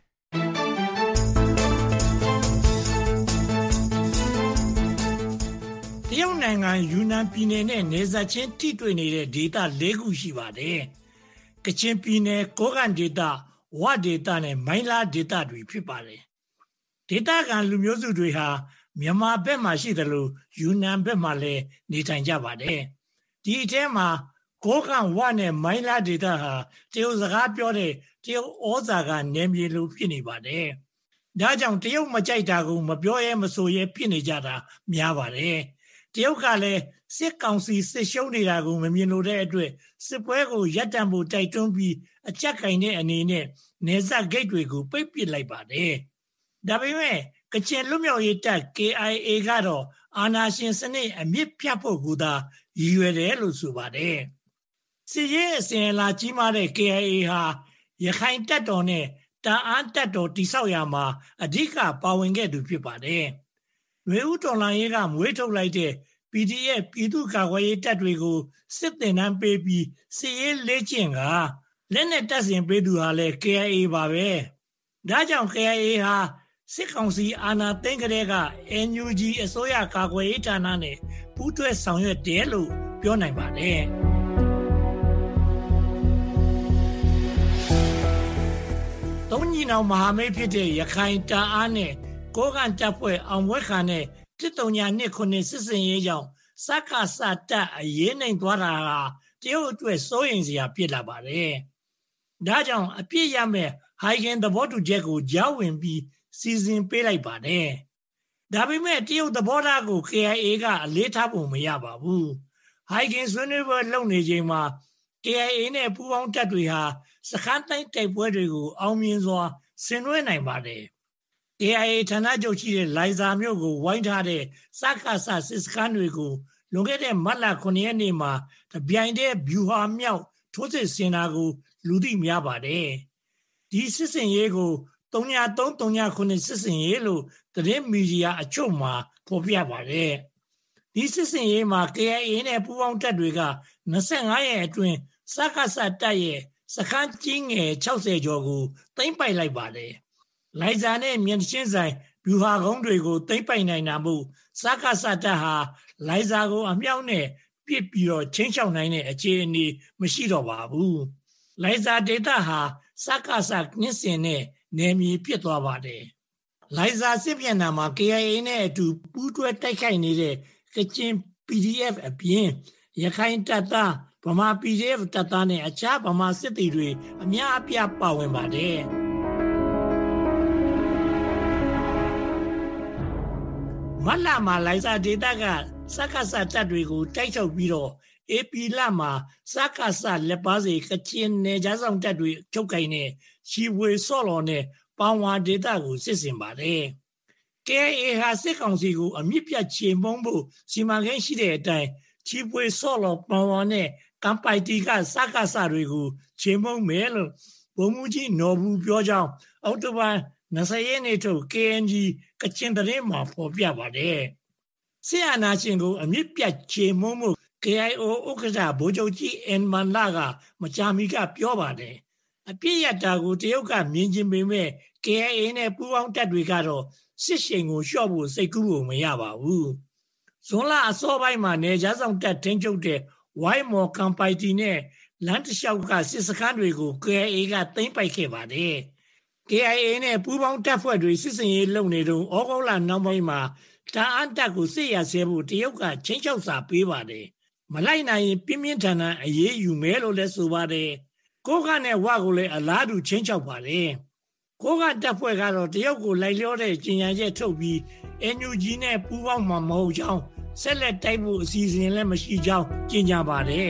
တရုတ်နိုင်ငံယူနန်ပြည်နယ်နဲ့နယ်စပ်ချင်းထိတွေ့နေတဲ့ဒေသ၄ခုရှိပါတယ်။ကချင်ပြည်နယ်ကိုးကန့်ဒေသဝဒေသနဲ့မိုင်းလားဒေသတွေဖြစ်ပါတယ်။ဒေသခံလူမျိုးစုတွေဟာမြန်မာဘက်မှာရှိသလိုယူနန်ဘက်မှာလည်းနေထိုင်ကြပါတယ်။ဒီအထဲမှာကိုးကန့်ဝနဲ့မိုင်းလားဒေသဟာတရုတ်စကားပြောတဲ့တရုတ်ဩဇာကနယ်မြေလိုဖြစ်နေပါတယ်။ဒါကြောင့်တရုတ်မကြိုက်တာကိုမပြောရဲမဆိုရဲဖြစ်နေကြတာများပါတယ်။တရုတ်ကလည်းစစ်ကောင်စီစစ်ရှုံးနေတာကိုမမြင်လို့တဲ့အတွက်စစ်ပွဲကိုရပ်တန့်ဖို့တိုက်တွန်းပြီးအကြက်ကင်တဲ့အနေနဲ့နယ်စပ်ဂိတ်တွေကိုပိတ်ပစ်လိုက်ပါတယ်။ဒါပေမဲ့ကချင်လွတ်မြောက်ရေးတပ် KIA ကတော့အာဏာရှင်စနစ်အမြစ်ဖြတ်ဖို့ကသာရည်ရွယ်တယ်လို့ဆိုပါတယ်။စစ်ရေးအစဉ်အလာကြီးမားတဲ့ KIA ဟာရခိုင်တပ်တော်နဲ့တအာင်းတပ်တော်တိဆောက်ရာမှာအဓိကပါဝင်ခဲ့သူဖြစ်ပါတယ်။နွေဦးတော်လှန်ရေးကမွေးထုတ်လိုက်တဲ့ PDF ပြည်သူ့ကာကွယ်ရေးတပ်တွေကိုစစ်သင်တန်းပေးပြီးစစ်ရေးလေ့ကျင့်ကလက်နက်တပ်ဆင်ပေးသူဟာလည်း KIA ပါပဲ။ဒါကြောင့် KIA ဟာစစ်ကောင်စီအာဏာသိမ်းကလေးက NUG အစိုးရကာကွယ်ရေးဌာနနဲ့ပူးတွဲဆောင်ရွက်တယ်လို့ပြောနိုင်ပါတယ်။သုံးညီနောင်မဟာမိတ်ဖြစ်တဲ့ရခိုင်တအာင်းနဲ့ကိုးကန့်တပ်ဖွဲ့အောင်ပွဲခံတဲ့132စစ်စင်ရေးကြောင့်စက္ကစတပ်အရေးနိုင်သွားတာဟာတရုတ်အတွက်စိုးရိမ်စရာဖြစ်လာပါတယ်။ဒါကြောင့်အပြစ်ရမဲ့ဟိုင်ဂင်သဘောတူချက်ကိုကြားဝင်ပြီးစီစဉ်ပေးလိုက်ပါတယ်။ဒါပေမဲ့တရုတ်သဘောထားကို KIA ကအလေးထားဖို့မရပါဘူး။ဟိုင်ဂင်ဆွေးနွေးပွဲလုပ်နေချိန်မှာ KIA နဲ့ပူးပေါင်းတပ်တွေဟာစခန်းတိုင်းတိုက်ပွဲတွေကိုအောင်မြင်စွာဆင်နွှဲနိုင်ပါတယ်။ KIA ဌာနချုပ်ရှိတဲ့လိုင်ဇာမြို့ကိုဝိုင်းထားတဲ့စက္ကစစစ်စခန်းတွေကိုလွန်ခဲ့တဲ့မတ်လ9ရက်နေ့မှာတပြိုင်တည်းဗျူဟာမြောက်ထိုးစစ်ဆင်တာကိုလူသိများပါတယ်။ဒီစစ်စင်ရေးကို3339စစ်စင်ရေးလို့သတင်းမီဒီယာအချို့မှာဖော်ပြပါတယ်။ဒီစစ်စင်ရေးမှာ KIA နဲ့ပူးပေါင်းတပ်တွေက25ရက်အတွင်းစက္ကစတပ်ရဲ့စခန်းကြီးငယ်60ကျော်ကိုသိမ်းပိုက်လိုက်ပါတယ်။လိုင်ဇာနဲ့မြင်းချင်းဆိုင်ဗျူဟာကုန်းတွေကိုသိမ်းပိုက်နိုင်တာမို့စက္ကစတပ်ဟာလိုင်ဇာကိုအမြောက်နဲ့ပစ်ပြီးတော့ချင်းချောက်နိုင်တဲ့အခြေအနေမရှိတော့ပါဘူး။လိုင်ဇာဒေသဟာစက္ကစညှစ်စင်တဲ့နယ်မြေဖြစ်သွားပါတယ်။လိုင်ဇာစစ်မျက်နှာမှာ KIA နဲ့အတူပူးတွဲတိုက်ခိုက်နေတဲ့ကချင် PDF အပြင်ရခိုင်တပ်သားဗမာ PDF တပ်သားနဲ့အခြားဗမာစစ်သည်တွေအများအပြားပါဝင်ပါတယ်။မတ်လမှာလိုင်ဇာဒေသကစက္ကစတပ်တွေကိုတိုက်ထုတ်ပြီးတော့ဧပြီလမှာစက္ကစလက်ပါစီကချင်နယ်ခြားဆောင်တပ်တွေချုပ်ကိုင်တဲ့ရှီဝေဆော့လော်နဲ့ပန်ဝါဒေသကိုစစ်ဆင်ပါတယ်။ KIA ဟာစစ်ကောင်စီကိုအမြင့်ပြတ်ချေမှုန်းဖို့စီမံကိန်းရှိတဲ့အတိုင်းရှီဝေဆော့လော်ပန်ဝါနဲ့ကမ်ပိုက်တီကစက္ကစတွေကိုချေမှုန်းမယ်လို့ဗိုလ်မှူးကြီးနော်ဘူးပြောကြောင်းအောက်တိုဘာ20ရက်နေ့ထုတ် KNG ကချင်သတင်းမှာဖော်ပြပါတယ်။စစ်အာဏာရှင်ကိုအမြင့်ပြတ်ချေမှုန်းမှု KIO ဥက္ကဋ္ဌဗိုလ်ချုပ်ကြီးအင်မန်လာကမကြာမီကပြောပါတယ်အပြည့်ရတာကိုတရုတ်ကမြင်ချင်ပေမဲ့ KIA နဲ့ပူးပေါင်းတပ်တွေကတော့စစ်ရှိန်ကိုလျှော့ဖို့စိတ်ကူးဖို့မရပါဘူးဇွန်လအစောပိုင်းမှာနေကြားဆောင်တပ်ထိန်းချုပ်တဲ့ဝိုင်းမော်ကမ်ပိုင်တီနဲ့လမ်းတစ်လျှောက်ကစစ်စခန်းတွေကို KIA ကသိမ်းပိုက်ခဲ့ပါတယ် KIA နဲ့ပူးပေါင်းတပ်ဖွဲ့တွေစစ်စင်ရေးလုပ်နေတော့ဩဂုတ်လနောက်ပိုင်းမှာတအန်းတပ်ကိုစစ်ရဆဲဖို့တရုတ်ကချင်းချောက်စာပေးပါတယ်မလိုက်နိုင်ရင်ပြင်းပြင်းထန်ထန်အရေးယူမယ်လို့လည်းဆိုပါတယ်ကိုကနဲ့ဝကိုလည်းအလားတူချင်းချောက်ပါတယ်ကိုကတပ်ဖွဲ့ကတော့တရုတ်ကိုလိုက်လျောတဲ့ကျင်ညာချက်ထုတ်ပြီး NUG နဲ့ပူးပေါင်းမှာမဟုတ်ကြောင်းဆက်လက်တိုက်ဖို့အစီအစဉ်လည်းမရှိကြောင်းကြေညာပါတယ်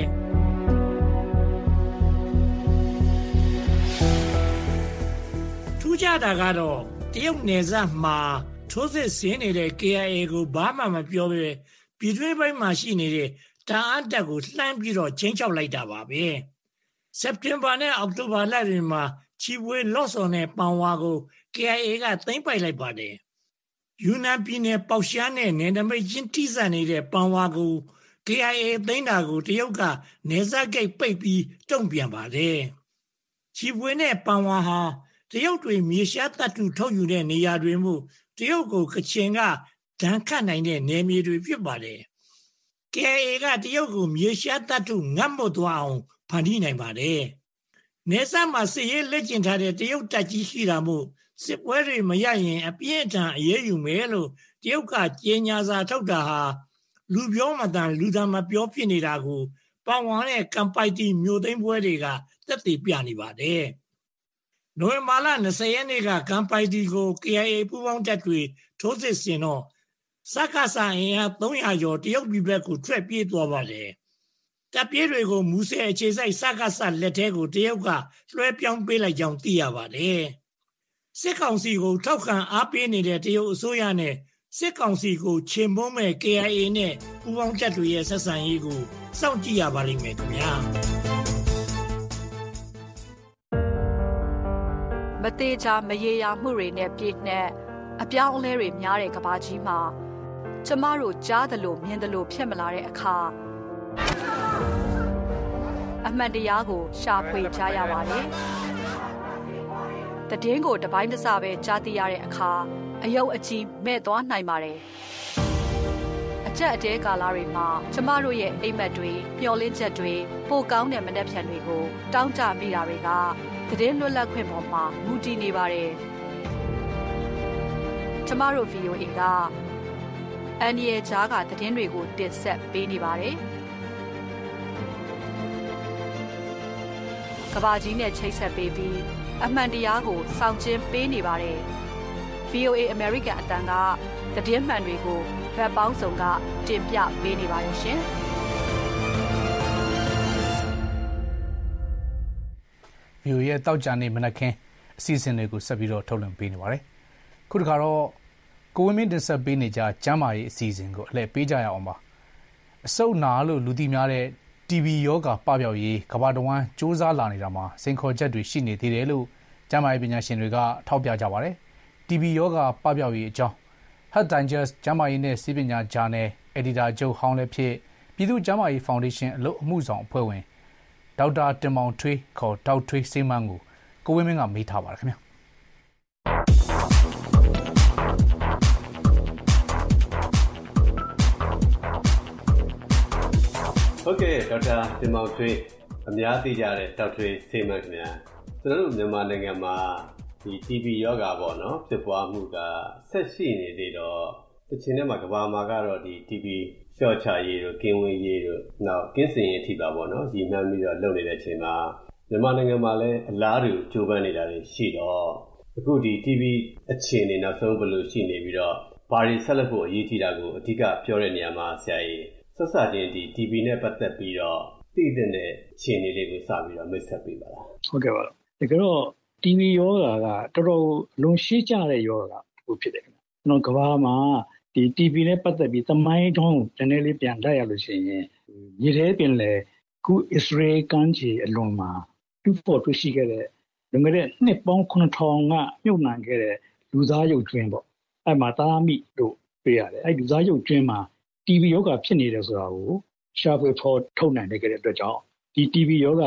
ထူးခြားတာကတော့တရုတ်နယ်စပ်မှာထိုးစစ်ဆင်နေတဲ့ KIA ကိုဘာမှမပြောဘဲပြည်တွင်းပိုင်းမှာရှိနေတဲ့တအန်းတပ်ကိုလှမ်းပြီးတော့ချင်းချောက်လိုက်တာပါပဲစက်တင်ဘာနဲ့အောက်တိုဘာလတွေမှာချီပွေလော့စော်နဲ့ပန်ဝါကို KIA ကသိမ်းပိုက်လိုက်ပါတယ်ယူနန်ပြည်နယ်ပေါရှမ်းနဲ့နယ်နိမိတ်ချင်းထိစပ်နေတဲ့ပန်ဝါကို KIA သိမ်းတာကိုတရုတ်ကနယ်စပ်ဂိတ်ပိတ်ပြီးတုံ့ပြန်ပါတယ်ချီပွေနဲ့ပန်ဝါဟာတရုတ်တွေမြေရှားတပ်ထုထုတ်ယူတဲ့နေရာတွေမှုတရုတ်ကိုကချင်ကဒဏ်ခတ်နိုင်တဲ့နယ်မြေတွေဖြစ်ပါတယ် KIA ကတရုတ်ကိုမြေရှားတပ်ထုငတ်မွတ်သွားအောင်ဖန်တီးနိုင်ပါတယ်နယ်စပ်မှာစစ်ရေးလက်ကျင့်ထားတဲ့တရုတ်တပ်ကြီးရှိတာမို့စစ်ပွဲတွေမရရင်အပြင်းအထန်အရေးယူမယ်လို့တရုတ်ကကြေညာစာထုတ်တာဟာလူပြောမတန်လူသားမပြောဖြစ်နေတာကိုပန်ဝါနဲ့ကမ်ပိုက်တီမြို့သိမ်းပွဲတွေကသက်သေပြနေပါတယ်နိုဝင်ဘာလ20ရက်နေ့ကကမ်ပိုက်တီကို KIA ပူးပေါင်းတပ်တွေထိုးစစ်ဆင်တော့စက္ကစအင်အား300ကျော်တရုတ်ပြည်ဘက်ကိုထွက်ပြေးသွားပါတယ်တပ်ပြေးတွေကိုမူဆယ်အခြေစိုက်စက္ကစလက်ထဲကိုတရုတ်ကလွှဲပြောင်းပေးလိုက်ကြောင်းသိရပါတယ်စစ်ကောင်စီကိုထောက်ခံအားပေးနေတဲ့တရုတ်အစိုးရနဲ့စစ်ကောင်စီကိုချေမှုန်းမဲ့ KIA နဲ့ပူးပေါင်းတပ်တွေရဲ့ဆက်ဆံရေးကိုစောင့်ကြည့်ရပါလိမ့်မယ်ခင်ဗျာမသေးချာမရေရာမှုတွေနဲ့ပြည့်နှက်အပြောင်းအလဲတွေများတဲ့ကမ္ဘာကြီးမှာကျမတို့ကြားသလိုမြင်သလိုဖြစ်မလာတဲ့အခါအမှန်တရားကိုရှာဖွေကြရပါတယ်။တည်င်းကိုတပိုင်းတစပဲကြားသိရတဲ့အခါအယုတ်အကြီးမဲ့သွားနိုင်ပါတယ်။အကြက်အတဲကာလတွေမှာကျမတို့ရဲ့အိမ်မက်တွေမျှော်လင့်ချက်တွေပိုကောင်းတဲ့မနှက်ဖြန်တွေကိုတောင်းတမိတာတွေကတည်င်းလွတ်လပ်ခွင့်ပေါ်မှာမူတည်နေပါတယ်။ကျမတို့ VOA ကအန်ရီဂျားကတည်င်းတွေကိုတင်ဆက်ပေးနေပါတယ်။ကဘာကြီးနဲ့ချိတ်ဆက်ပေးပြီးအမှန်တရားကိုစောင့်ကျဉ်ပေးနေပါတယ်။ VOA American အတန်ကတည်င်းမှန်တွေကိုဘက်ပေါင်းစုံကတင်ပြပေးနေပါတယ်ရှင်။ VOA ရဲ့တောက်ကြနေမနက်ခင်းအစီအစဉ်တွေကိုဆက်ပြီးတော့ထုတ်လွှင့်ပေးနေပါတယ်။ခုတစ်ခါတော့ကိုဝင်းမင်းတင်ဆက်ပေးနေကြကျမ်းမာရေးအစီအစဉ်ကိုအလှည့်ပေးကြရအောင်ပါ။အဆုတ်နာလို့လူသိများတဲ့TB ယောဂပပျောက်ရေးကမ္ဘာတဝန်းစ조사လာနေတာမှာစိန်ခေါ်ချက်တွေရှိနေသေးတယ်လို့ကျန်းမာရေးပညာရှင်တွေကထောက်ပြကြပါတယ်။ TB ယောဂပပျောက်ရေးအကြောင်း Health Digest ကျန်းမာရေးနဲ့ဆေးပညာဂျာနယ်အယ်ဒီတာချုပ်ဟောင်းလည်းဖြစ်ပြည်သူ့ကျန်းမာရေးဖောင်ဒေးရှင်းအလို့အမှုဆောင်အဖွဲ့ဝင်ဒေါက်တာတင်မောင်ထွေးခေါ်ဒေါက်ထွေးစေးမန်းကိုဝင်းမင်းကမေးထားပါတယ်ခင်ဗျာဟုတ်ကဲ့ဒေါက်တာတင်မောင်ထွေးအများသိကြတဲ့ဒေါက်ထွေးစေးမန်းခင်ဗျာကျွန်တော်တို့မြန်မာနိုင်ငံမှာဒီ TB ယောဂါပေါ့နော်ဖြစ်ပွားမှုကဆက်ရှိနေသေးတော့တစ်ချိန်တည်းမှာကမ္ဘာမှာကတော့ဒီ TB လျှော့ချရေးတို့ကင်းဝေးရေးတို့နောက်ကင်းစင်ရေးထိပါပေါ့နော်ဒီမှန်းပြီးတော့လုပ်နေတဲ့အချိန်မှာမြန်မာနိုင်ငံမှာလည်းအလားတူကြိုးပမ်းနေတာတွေရှိတော့အခုဒီ TB အခြေအနေနောက်ဆုံးဘယ်လိုရှိနေပြီးတော့ဘာတွေဆက်လက်ဖို့အရေးကြီးတာကိုအဓိကပြောတဲ့နေရာမှာဆရာကြီးဆက်စချင်းဒီ TB နဲ့ပတ်သက်ပြီးတော့သိတဲ့အခြေအနေလေးကိုစပြီးတော့မိတ်ဆက်ပေးပါလားဟုတ်ကဲ့ပါတကယ်တော့ TB ယောဂါကတော်တော်လွန်ရှင်းကြတဲ့ယောဂါကိုဖြစ်တယ်ခင်ဗျကျွန်တော်ကမ္ဘာမှာဒီ TB နဲ့ပတ်သက်ပြီးသမိုင်းထုံးနည်းနည်းလေးပြန်လိုက်ရလို့ရှိရင်မြေထဲပင်လေခု Israel ကမ်းခြေအလွန်မှာတွေ့ရှိခဲ့တဲ့လွန်ခဲ့တဲ့နှစ်ပေါင်း9000ကမြုပ်နှံခဲ့တဲ့လူသားရုပ်ကျွင်းပေါ့အဲ့မှာသားမိတို့တွေ့ရတယ်အဲ့လူသားရုပ်ကျွင်းမှာ TB ယောဂါဖြစ်နေတယ်ဆိုတာကိုရှာဖွေဖော်ထုတ်နိုင်တဲ့အတွက်ကြောင့်ဒီ TB ယောဂါ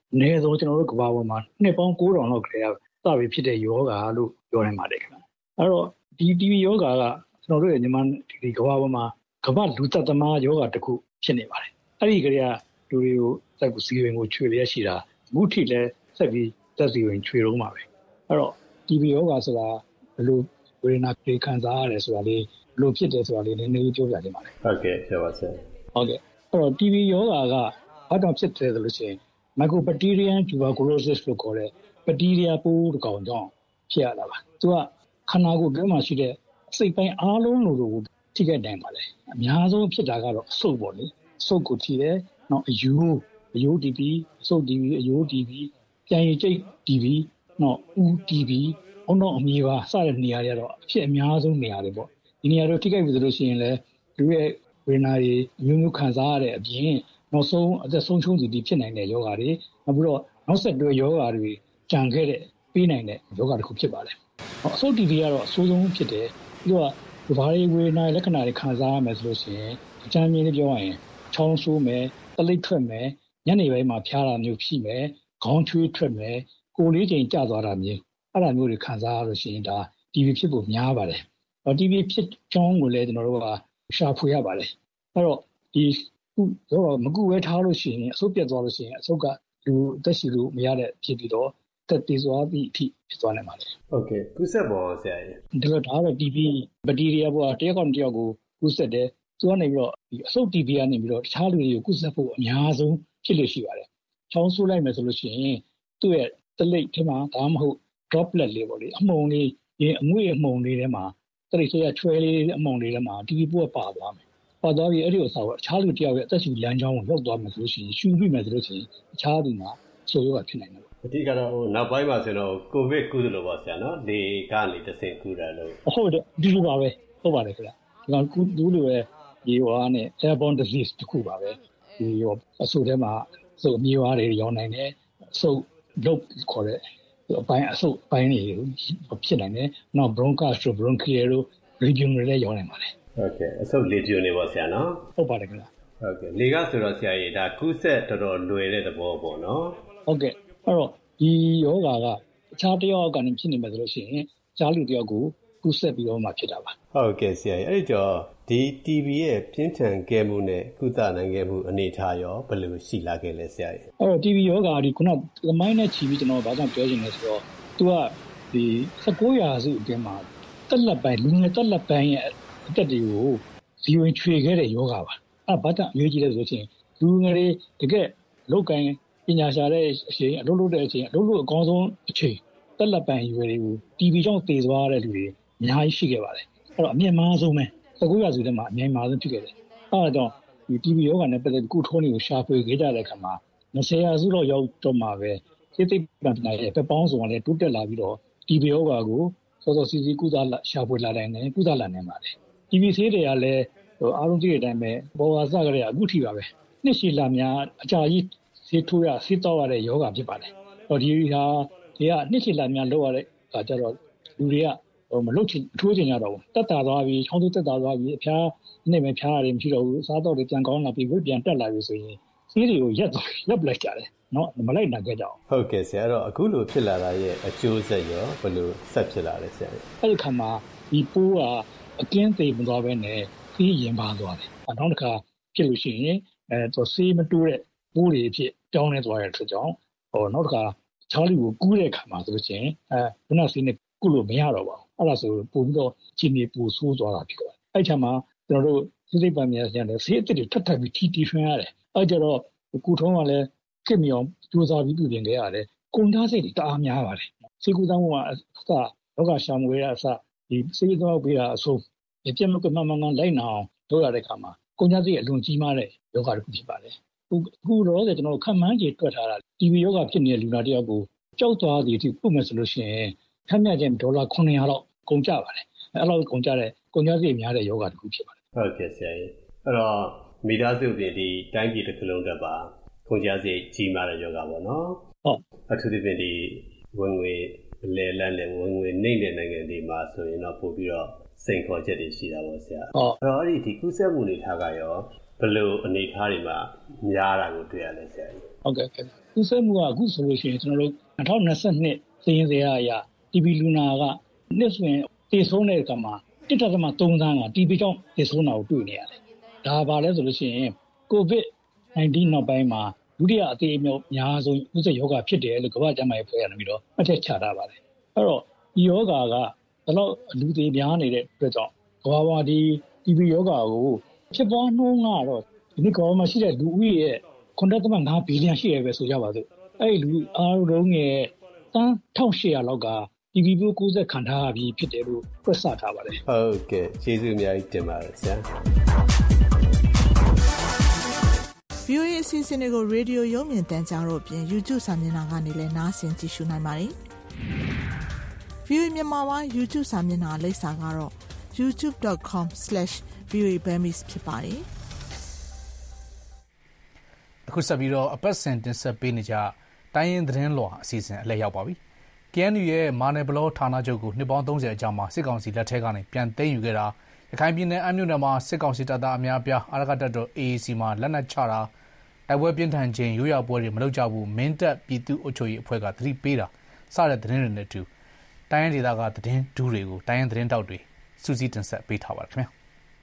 အနည်းဆုံးကျွန်တော်တို့ကမ္ဘာပေါ်မှာနှစ်ပေါင်း9000လောက်ကလေးစပြီးဖြစ်တဲ့ယောဂါလို့ပြောနိုင်ပါတယ်ခင်ဗျအဲ့တော့ဒီ TB ယောဂါကကျွန်တော်တို့ရဲ့မြန်မာဒီကမ္ဘာပေါ်မှာကမ္ဘာလူသက်သမားယောဂါတစ်ခုဖြစ်နေပါတယ်အဲ့ဒီကလေးကလူတွေကိုစက်ကူစီဝင်ကိုချွေလျက်ရှိတာအခုထိလည်းဆက်ပြီးသက်စီဝင်ချွေတော့မှာပဲအဲ့တော့ TB ယောဂါဆိုတာဘယ်လိုဝေဒနာတွေခံစားရတယ်ဆိုတာလေးဘယ်လိုဖြစ်တယ်ဆိုတာလေးနည်းနည်းပြောပြချင်ပါတယ်ဟုတ်ကဲ့ပြောပါဆရာဟုတ်ကဲ့အဲ့တော့ TB ယောဂါကဘာကြောင့်ဖြစ်တယ်ဆိုလို့ရှိရင် Mycobacterium tuberculosis လို့ခေါ်တဲ့ဘက်တီးရီးယားပိုးတစ်ကောင်ကြောင့်ဖြစ်ရတာပါသူကခန္ဓာကိုယ်တွင်းမှာရှိတဲ့အစိတ်ပိုင်းအားလုံးလိုလိုကိုထိခိုက်နိုင်ပါလေအများဆုံးဖြစ်တာကတော့အဆုပ်ပေါ့လေအဆုပ်ကိုထိတယ်နောက်အယိုး TB အဆုပ် TB အယိုး TB ပြန်ရည်ကျိတ် TB နောက်ဦး TB အုံနောက်အမြေပါစတဲ့နေရာတွေကတော့အဖြစ်အများဆုံးနေရာတွေပေါ့ဒီနေရာတွေထိခိုက်ပြီဆိုလို့ရှိရင်လည်းလူရဲ့ဝေဒနာတွေအမျိုးမျိုးခံစားရတဲ့အပြင်နောက်ဆုံးအသက်ဆုံးရှုံးသူတွေဖြစ်နိုင်တဲ့ယောဂါတွေနောက်ပြီးတော့နောက်ဆက်တွဲယောဂါတွေကြံခဲ့တဲ့ပေးနိုင်တဲ့ယောဂတစ်ခုဖြစ်ပါတယ်။အဆုတ် TB ကတော့အဆိုးဆုံးဖြစ်တယ်။ပြီးတော့ဒီဘာတွေဝေဒနာလက္ခဏာတွေခံစားရမယ်ဆိုလို့ရှိရင်အကြမ်းမြင်လေးပြောရရင်ချောင်းဆိုးမယ်၊တလိပ်ထွက်မယ်၊ညနေပိုင်းမှာဖျားတာမျိုးဖြစ်မယ်၊ခေါင်းချွေးထွက်မယ်၊ကိုယ်လေးချိန်ကျသွားတာမျိုးအဲ့ဒါမျိုးတွေခံစားရလို့ရှိရင်ဒါ TB ဖြစ်ဖို့များပါတယ်။ TB ဖြစ်ကြောင်းကိုလည်းကျွန်တော်တို့ကရှာဖွေရပါတယ်။အဲ့တော့ဒီတော့မကူဝဲထားလို့ရှိရင်အဆုတ်ပြတ်သွားလို့ရှိရင်အဆုတ်ကလူအသက်ရှူလို့မရတဲ့ဖြစ်ပြီးတော့တက်တည်သွားပြီးအထိဖြစ်သွားနိုင်ပါတယ်ဟုတ်ကဲ့ကူးစက်ပေါ်ဆရာကြီးဒါတော့ဒါကတော့ TB ဘက်တီးရီးယားပေါ်တယောက်ကောင်တယောက်ကိုကူးစက်တယ်သူကနေပြီးတော့ဒီအဆုတ် TB ကနေပြီးတော့တခြားလူတွေကိုကူးစက်ဖို့အများဆုံးဖြစ်လို့ရှိပါတယ်ချောင်းဆိုးလိုက်မယ်ဆိုလို့ရှိရင်သူ့ရဲ့တလိပ်ထဲမှာဒါမှမဟုတ် droplet လေးပေါ့လေအမှုန်လေးအငွေ့အမှုန်လေးထဲမှာတလိပ်ဆိုရချွဲလေးအမှုန်လေးထဲမှာ TB ပိုးပါသွားမယ်ပါသွားပြီးအဲ့ဒီဥစ္စာကိုအခြားလူတယောက်ရဲ့အသက်ရှူလမ်းကြောင်းကိုရောက်သွားမယ်ဆိုလို့ရှိရင်ရှူပြီးမယ်ဆိုလို့ရှိရင်အခြားသူမှာဆိုရောဖြစ်နိုင်တယ်အဓိကတော့နောက်ပိုင်းမှာဆိုတော့ကိုဗစ်ကူးတယ်လို့ပါဆရာနော်လေကနေတဆင့်ကူးတယ်လို့ဟုတ်တယ်ဒီလိုပါပဲဟုတ်ပါတယ်ခင်ဗျာဒီကူးလို့ပဲဒီဟောနဲ့ airborne disease တခုပါပဲဒီဟောအဆုတ်ထဲမှာအဆုတ်အမြေဝါးတွေရောနိုင်တယ်အဆုတ်လုတ်ခေါ်တဲ့အပိုင်းအဆုတ်ပိုင်းတွေဖြစ်နိုင်တယ်နောက် bronchus တို့ bronchial တို့ region တွေလည်းရောနိုင်ပါတယ်ဟုတ်ကဲ့အဆုတ်လေကျွန်းနေပါဆရာနော်ဟုတ်ပါတယ်ခင်ဗျာဟုတ်ကဲ့လေကဆိုတော့ဆရာကြီးဒါကူးစက်တော်တော်လွယ်တဲ့သဘောပေါ့နော်ဟုတ်ကဲ့အဲ့တော့ဒီယောဂါကအခြားတယောက်ကနေဖြစ်နေမှာဆိုလို့ရှိရင်အခြားလူတယောက်ကိုကူးစက်ပြီးတော့မှဖြစ်တာပါဟုတ်ကဲ့ဆရာကြီးအဲ့ဒီတော့ဒီ TB ရဲ့ပြင်းထန်ခဲ့မှုနဲ့ကုသနိုင်ခဲ့မှုအနေထားရောဘယ်လိုရှိလာခဲ့လဲဆရာကြီးအဲ့တော့ TB ယောဂါဒီခုနသမိုင်းနဲ့ချီပြီးကျွန်တော်ဘာကြောင့်ပြောချင်လဲဆိုတော့သူကဒီ19ရာစုအတွင်းမှာတက်လက်ပိုင်းလူငယ်တက်လက်ပိုင်းရဲ့အသက်တွေကိုဇီဝင်ချွေခဲ့တဲ့ယောဂါပါအဲ့ဘာကြောင့်အရေးကြီးလဲဆိုလို့ရှိရင်လူငယ်တွေတကယ်လောက်ကင်ပညာရှာတဲ့အချိန်အလုပ်လုပ်တဲ့အချိန်အလုပ်လုပ်အကောင်းဆုံးအချိန်တက်လက်ပံရွယ်တွေကို TB ကြောင့်တည်သွားတဲ့လူတွေအများကြီးရှိခဲ့ပါတယ်အဲ့တော့အမြင့်မားဆုံးပဲ19ရာစုထဲမှာအမြင့်မားဆုံးဖြစ်ခဲ့တယ်အဲ့ဒါကြောင့်ဒီ TB ယောဂါနဲ့ပတ်သက်ပြီးကုထုံးတွေကိုရှာဖွေခဲ့ကြတဲ့အခါမှာ20ရာစုတော့ရောက်တော့မှပဲစိတ်သိပ္ပံပညာရဲ့ပပေါင်းဆောင်ကလည်းတိုးတက်လာပြီးတော့ TB ယောဂါကိုစောစောစီးစီးကုသရှာဖွေလာနိုင်တယ်ကုသလာနိုင်ပါတယ် TB ဆေးတွေကလည်းအားလုံးသိတဲ့အတိုင်းပဲဘောဂါစကြတဲ့အခုထိပါပဲနှစ်ရှည်လာများအကြာကြီးဆေးထိုးရဆေးတောက်ရတဲ့ယောဂါဖြစ်ပါတယ်။ဒီဟာဒီကနှစ်ရှည်လာများလောက်ရတဲ့အခါကျတော့လူတွေကမလုတ်ချင်ထိုးချင်ကြတော့ဘူးတက်တာသွားပြီးချောင်းတက်တာသွားပြီးအဖျားနဲ့ပဲဖျားရတယ်မရှိတော့ဘူးစားတော့တွေပြန်ကောင်းလာပြီးဝိပြန်တက်လာပြီဆိုရင်ဆေးတွေကိုရက်လိုက်ကြတယ်နော်မလိုက်နိုင်ကြအောင်ဟုတ်ကဲ့ဆရာအဲ့တော့အခုလိုဖြစ်လာတာရဲ့အကျိုးဆက်ရောဘယ်လိုဆက်ဖြစ်လာလဲဆရာအဲ့ဒီခါမှာဒီပိုးကအကင်းသေးမသွားဘဲနဲ့ဆေးရင်ပါသွားတယ်နောက်တစ်ခါဖြစ်လို့ရှိရင်ဆေးမတိုးတဲ့ပိုးတွေဖြစ်ပြောင်းလဲသွားတဲ့အတွက်ကြောင့်နောက်တစ်ခါချားလူကိုကူးတဲ့အခါမှာဆိုလို့ရှိရင်ခုနဆေးနဲ့ကုလို့မရတော့ပါဘူးအဲ့ဒါဆိုပို့ပြီးတော့ချင်းနေပူဆိုးသွားတာဖြစ်သွားတယ်အဲ့ချာမှာကျွန်တော်တို့စိတ်ပံများကျန်တယ်ဆေးအစ်စ်တွေထပ်ထပ်ပြီးတီထွင်ရတယ်အဲ့ကြတော့ကုထုံးကလည်းခက်မြောင်ကြိုးစားပြီးပြုပြင်ခဲ့ရတယ်ကုန်သားစိတ်တွေတအားများပါတယ်ဆေးကူသားမှုကအစလောကရှာမွေရအစဒီဆေးသောပေးတာအဆုံးပြည့်မကမှန်လိုက်နာအောင်လုပ်ရတဲ့အခါမှာကုန်သားစိတ်အလွန်ကြီးမားတဲ့ယောဂတစ်ခုဖြစ်ပါတယ်အခုတော့ကျွန်တော်ခန့်မှန်းခြေတွက်ထားတာ TB ယောဂဖြစ်နေတဲ့လူနာတယောက်ကိုကြောက်သွားသည်အထိပုတ်မယ်ဆိုလို့ရှိရင်ခန့်မှန်းခြေ$900လောက်ကုန်ကြပါတယ်အဲ့လိုကုန်ကြတဲ့ကုန်ကျစရိတ်များတဲ့ယောဂတစ်ခုဖြစ်ပါတယ်ဟုတ်ကဲ့ဆရာကြီးအဲ့တော့မိသားစုပြင်ဒီတိုင်းပြည်တစ်ခုလုံးတက်ပါကုန်ကျစရိတ်ကြီးမားတဲ့ယောဂပေါ့နော်ဟုတ်အထူးသဖြင့်ဒီဝင်ငွေလဲလန်းနဲ့ဝင်ငွေနှိမ့်တဲ့နိုင်ငံတွေမှာဆိုရင်တော့ပို့ပြီးတော့စိန်ခေါ်ချက်တွေရှိတာပေါ့ဆရာအဲ့တော့ဒီကူးစက်မှုအနေထားကရောဘယ်လိုအနေထားတွေမှာများတာကိုတွေ့ရလဲဆရာကြီးဟုတ်ကဲ့ကူးစက်မှုကအခုဆိုလို့ရှိရင်ကျွန်တော်တို့2022စည်ရင်းစရာအရာ TB လူနာကနှစ်ဆိုရင်သေဆုံးတဲ့အခါမှာ 1.3 သန်းက TB ကြောင့်သေဆုံးတာကိုတွေ့နေရတယ်ဒါပါလဲဆိုလို့ရှိရင် COVID-19 နောက်ပိုင်းမှာဒုတိယအသေးအမြောက်အများဆုံးဥစ္စာယောဂဖြစ်တယ်လို့ကမ္ဘာ့ကျန်းမာရေးအဖွဲ့ကနေပြီးတော့အထက်ချထားပါတယ်အဲ့တော့ဒီယောဂကဘယ်တော့လူသေးများနေတဲ့အတွက်ကြောင့်ကမ္ဘာပေါ်ဒီ TB ယောဂကိုဖြစ်ပွားနှုန်းကတော့ဒီနေ့ကမ္ဘာမှာရှိတဲ့လူဦးရေရဲ့ 9.5 ဘီလီယံရှိရပဲဆိုကြပါစို့အဲ့ဒီလူအားလုံးရဲ့တန်း1800လောက်က TB ပိုး60ခံထားပြီးဖြစ်တယ်လို့တွက်ဆထားပါတယ်ဟုတ်ကဲ့ကျေးဇူးအများကြီးတင်ပါတယ်ဆရာ VOA အစီအစဉ်တွေကိုရေဒီယိုရုပ်မြင်သံကြားတို့အပြင် YouTube စာမျက်နှာကနေလည်းနားဆင်ကြည့်ရှုနိုင်ပါတယ်။ VOA မြန်မာပိုင်း YouTube စာမျက်နှာလိပ်စာကတော့ youtube.com/voaburmese ဖြစ်ပါတယ်။အခုဆက်ပြီးတော့အပတ်စဉ်တင်ဆက်ပေးနေကြတိုင်းရင်းသတင်းလွှာအစီအစဉ်အလှည့်ရောက်ပါပြီ။ KNU ရဲ့မာနယ်ဘလောဌာနချုပ်ကိုနှစ်ပေါင်း30အကြာမှာစစ်ကောင်စီလက်ထက်ကနေပြန်သိမ်းယူခဲ့တာရခိုင်ပြည်နယ်အမ်းမြို့နယ်မှာစစ်ကောင်စီတပ်သားအများပြားအာရကတပ်တော် AAC မှာလက်နက်ချတာတိုက်ပွဲပြင်းထန်ခြင်းရိုးရာပွဲတွေမလုပ်ကြဘူးမင်းတပ်ပြည်သူ့အုပ်ချုပ်ရေးအဖွဲ့ကသတိပေးတာစတဲ့သတင်းတွေနဲ့အတူတိုင်းရင်းဒေသကသတင်းဒူးတွေကိုတိုင်းရင်းသတင်းတောက်တွေစူးစီးတင်ဆက်ပေးထားပါတယ်ခင်ဗျာ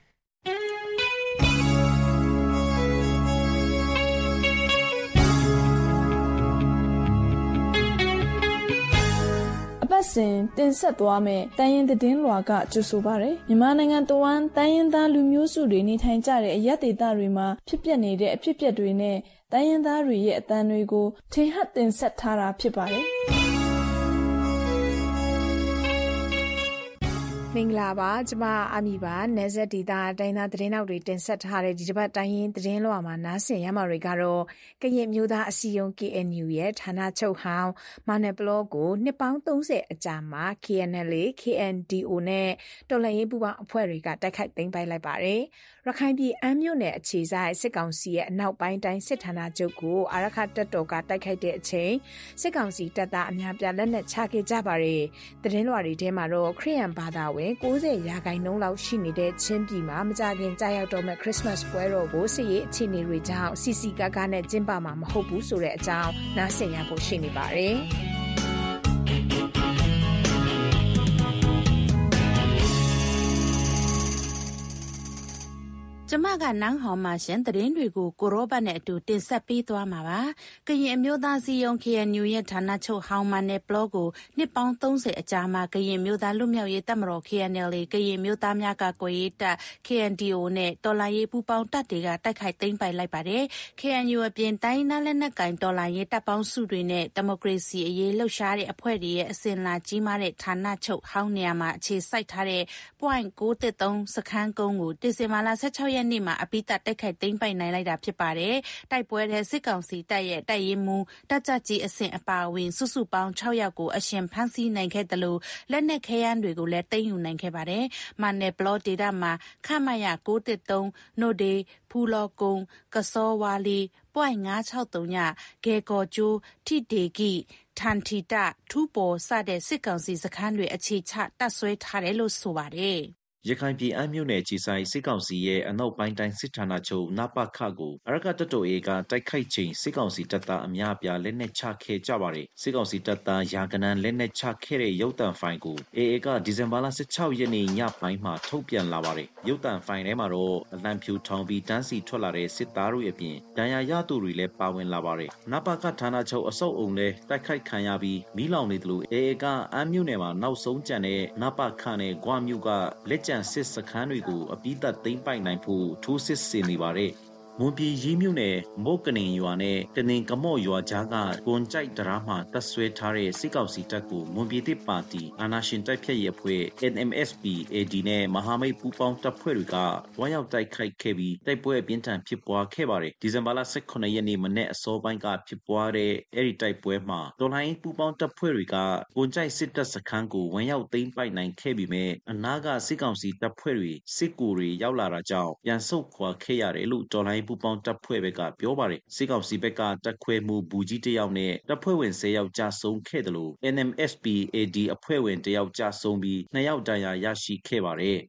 အပတ်စဉ်တင်ဆက်သွားမယ်တိုင်းရင်းသတင်းလွှာကကြိုဆိုပါရယ်မြန်မာနိုင်ငံတဝန်းတိုင်းရင်းသားလူမျိုးစုတွေနေထိုင်ကြတဲ့အရပ်ဒေသတွေမှာဖြစ်ပျက်နေတဲ့အဖြစ်အပျက်တွေနဲ့တိုင်းရင်းသားတွေရဲ့အသံတွေကိုထင်ဟပ်တင်ဆက်ထားတာဖြစ်ပါတယ်မင်္ဂလာပါကျမအာမီပါနယ်ဆက်ဒေတာတိုင်းသားသတင်းနောက်တွေတင်ဆက်ထားတဲ့ဒီတစ်ပတ်တိုင်းရင်းသတင်းလွှာမှာနားဆင်ရမှာတွေကတော့ကရင်မျိုးသားအစည်းအရုံး KNU ရဲ့ဌာနချုပ်ဟောင်းမာနယ်ဘလော့ကိုနှစ်ပေါင်း30အကြာမှာ KNLA KNDO နဲ့တော်လှန်ရေးပူးပေါင်းအဖွဲ့တွေကတိုက်ခိုက်သိမ်းပိုက်လိုက်ပါတယ်ရခိုင်ပြည်အမ်းမြို့နယ်အခြေစိုက်စစ်ကောင်စီရဲ့အနောက်ပိုင်းတိုင်းစစ်ဌာနချုပ်ကိုအာရခတပ်တော်ကတိုက်ခိုက်တဲ့အချိန်စစ်ကောင်စီတပ်သားအများပြားလက်နက်ချခဲ့ကြပါတယ်သတင်းလွှာတွေထဲမှာတော့ခရစ်ယာန်ဘာသာဝင်90%လောက်ရှိနေတဲ့ချင်းပြည်မှာမကြခင်ကြာရောက်တော့မဲ့ခရစ်စမတ်ပွဲတော်ကိုစစ်ရေးအခြေအနေတွေကြောင့်စီစီကားကားနဲ့ကျင်းပမှာမဟုတ်ဘူးဆိုတဲ့အကြောင်းနားဆင်ရဖို့ရှိနေပါတယ်ကျမကနန်းဟော်မှာရှင်သတင်းတွေကိုကိုရောဘတ်နဲ့အတူတင်ဆက်ပေးသွားမှာပါ။ကရင်အမျိုးသားစီယုံ KNU ရဲ့ဌာနချုပ်ဟောင်းမနဲ့ဘလော့ကိုနှစ်ပေါင်း30အကြာမှာကရင်မျိုးသားလူမျိုးရေးတပ်မတော် KNLA ကရင်မျိုးသားများကကွယ်ရေးတပ် KNDO နဲ့တော်လှန်ရေးပူးပေါင်းတပ်တွေကတိုက်ခိုက်သိမ်းပိုက်လိုက်ပါတယ်။ KNU အပြင်တိုင်းနာလက်နက်ကင်တော်လှန်ရေးတပ်ပေါင်းစုတွေနဲ့ဒီမိုကရေစီအရေးလှုပ်ရှားတဲ့အဖွဲ့တွေရဲ့အစဉ်လာကြီးမားတဲ့ဌာနချုပ်ဟောင်းနေရာမှာအခြေစိုက်ထားတဲ့ .913 စခန်းကုန်းကိုဒီဇင်ဘာလ16ရက်နေ့မှာအပိသက်တိုက်ခိုက်သိမ်းပိုက်နိုင်လိုက်တာဖြစ်ပါတယ်။တိုက်ပွဲတဲ့စစ်ကောင်စီတပ်ရဲ့တပ်ရင်းမှုတပ်ကြကြီးအဆင့်အပါအဝင်စုစုပေါင်း6ယောက်ကိုအရှင်ဖမ်းဆီးနိုင်ခဲ့တယ်လို့လက်နက်ခဲယမ်းတွေကိုလည်းသိမ်းယူနိုင်ခဲ့ပါတယ်။မာနယ်ဘလော့ဒေတာမှာခမရ913နိုဒေဖူလောကုံကစောဝါလီ.563 ညဂေကောကျိုးထိဒေဂီထန်တီတာထူပေါ်စတဲ့စစ်ကောင်စီစခန်းတွေအခြေချတပ်ဆွဲထားတယ်လို့ဆိုပါတယ်။ရခိုင်ပြည်အမ်းမြို့နယ်ကြီးဆိုင်စစ်ကောင်စီရဲ့အနောက်ပိုင်းတိုင်းစစ်ဌာနချုပ်နပခကိုအရကတပ်တော် AA ကတိုက်ခိုက်ချိန်စစ်ကောင်စီတပ်သားအများအပြားလက်နက်ချခဲ့ကြပါတယ်။စစ်ကောင်စီတပ်သားရာဂဏန်းလက်နက်ချခဲ့တဲ့ရုပ်သံဖိုင်ကို AA ကဒီဇင်ဘာလ16ရက်နေ့ညပိုင်းမှာထုတ်ပြန်လာပါတယ်။ရုပ်သံဖိုင်ထဲမှာတော့အလံဖြူထောင်ပြီးတန်းစီထွက်လာတဲ့စစ်သားတို့အပြင်ဒဏ်ရာရသူတွေလည်းပါဝင်လာပါတယ်။နပခဌာနချုပ်အစုပ်အုံလည်းတိုက်ခိုက်ခံရပြီးမီးလောင်နေတယ်လို့ AA ကအမ်းမြို့နယ်မှာနောက်ဆုံးကျန်တဲ့နပခနဲ့ဂွမြို့ကလက်ကျန်စစ်စခန်းတွေကိုအပိသက်သိမ်းပိုက်နိုင်ဖို့ထိုးစစ်ဆင်နေပါတယ်။မွန်ပြည်ရေးမြို့နယ်မို့ကနင်ရွာနဲ့ကနင်ကမော့ရွာကြားကကွန်ကြိုက်တရားမှာတပ်ဆွဲထားတဲ့စစ်ကောင်စီတပ်ကိုမွန်ပြည်သစ်ပါတီအာဏာရှင်တိုက်ဖျက်ရေးအဖွဲ့ NMSP-AD နဲ့မဟာမိတ်ပူးပေါင်းတပ်ဖွဲ့တွေကဝါရောက်တိုက်ခိုက်ခဲ့ပြီးတိုက်ပွဲအပြင်းထန်ဖြစ်ပွားခဲ့ပါတယ်။ဒီဇင်ဘာလ18ရက်နေ့မနေ့အစောပိုင်းကဖြစ်ပွားတဲ့အဲ့ဒီတိုက်ပွဲမှာတော်လှန်ရေးပူးပေါင်းတပ်ဖွဲ့တွေကကွန်ကြိုက်စစ်တပ်စခန်းကိုဝင်ရောက်သိမ်းပိုက်နိုင်ခဲ့ပြီးမဲ့အနားကစစ်ကောင်စီတပ်ဖွဲ့တွေစစ်ကူတွေရောက်လာတာကြောင့်ပြန်ဆုတ်ခွာခဲ့ရတယ်လို့တော်လှန်ရေးပူးပေါင်းတပ်ဖွဲ့ဘက်ကပြောပါတယ်။စစ်ကောင်စီဘက်ကတပ်ခွဲမှုဘူကြီးတယောက်နဲ့တပ်ဖွဲ့ဝင်10ယောက်ကြာဆုံးခဲ့တယ်လို့ NMSP-AD အဖွဲ့ဝင်တယောက်ကြာဆုံးပြီး2ယောက်ဒဏ်ရာရရှိခဲ့ပါတယ်။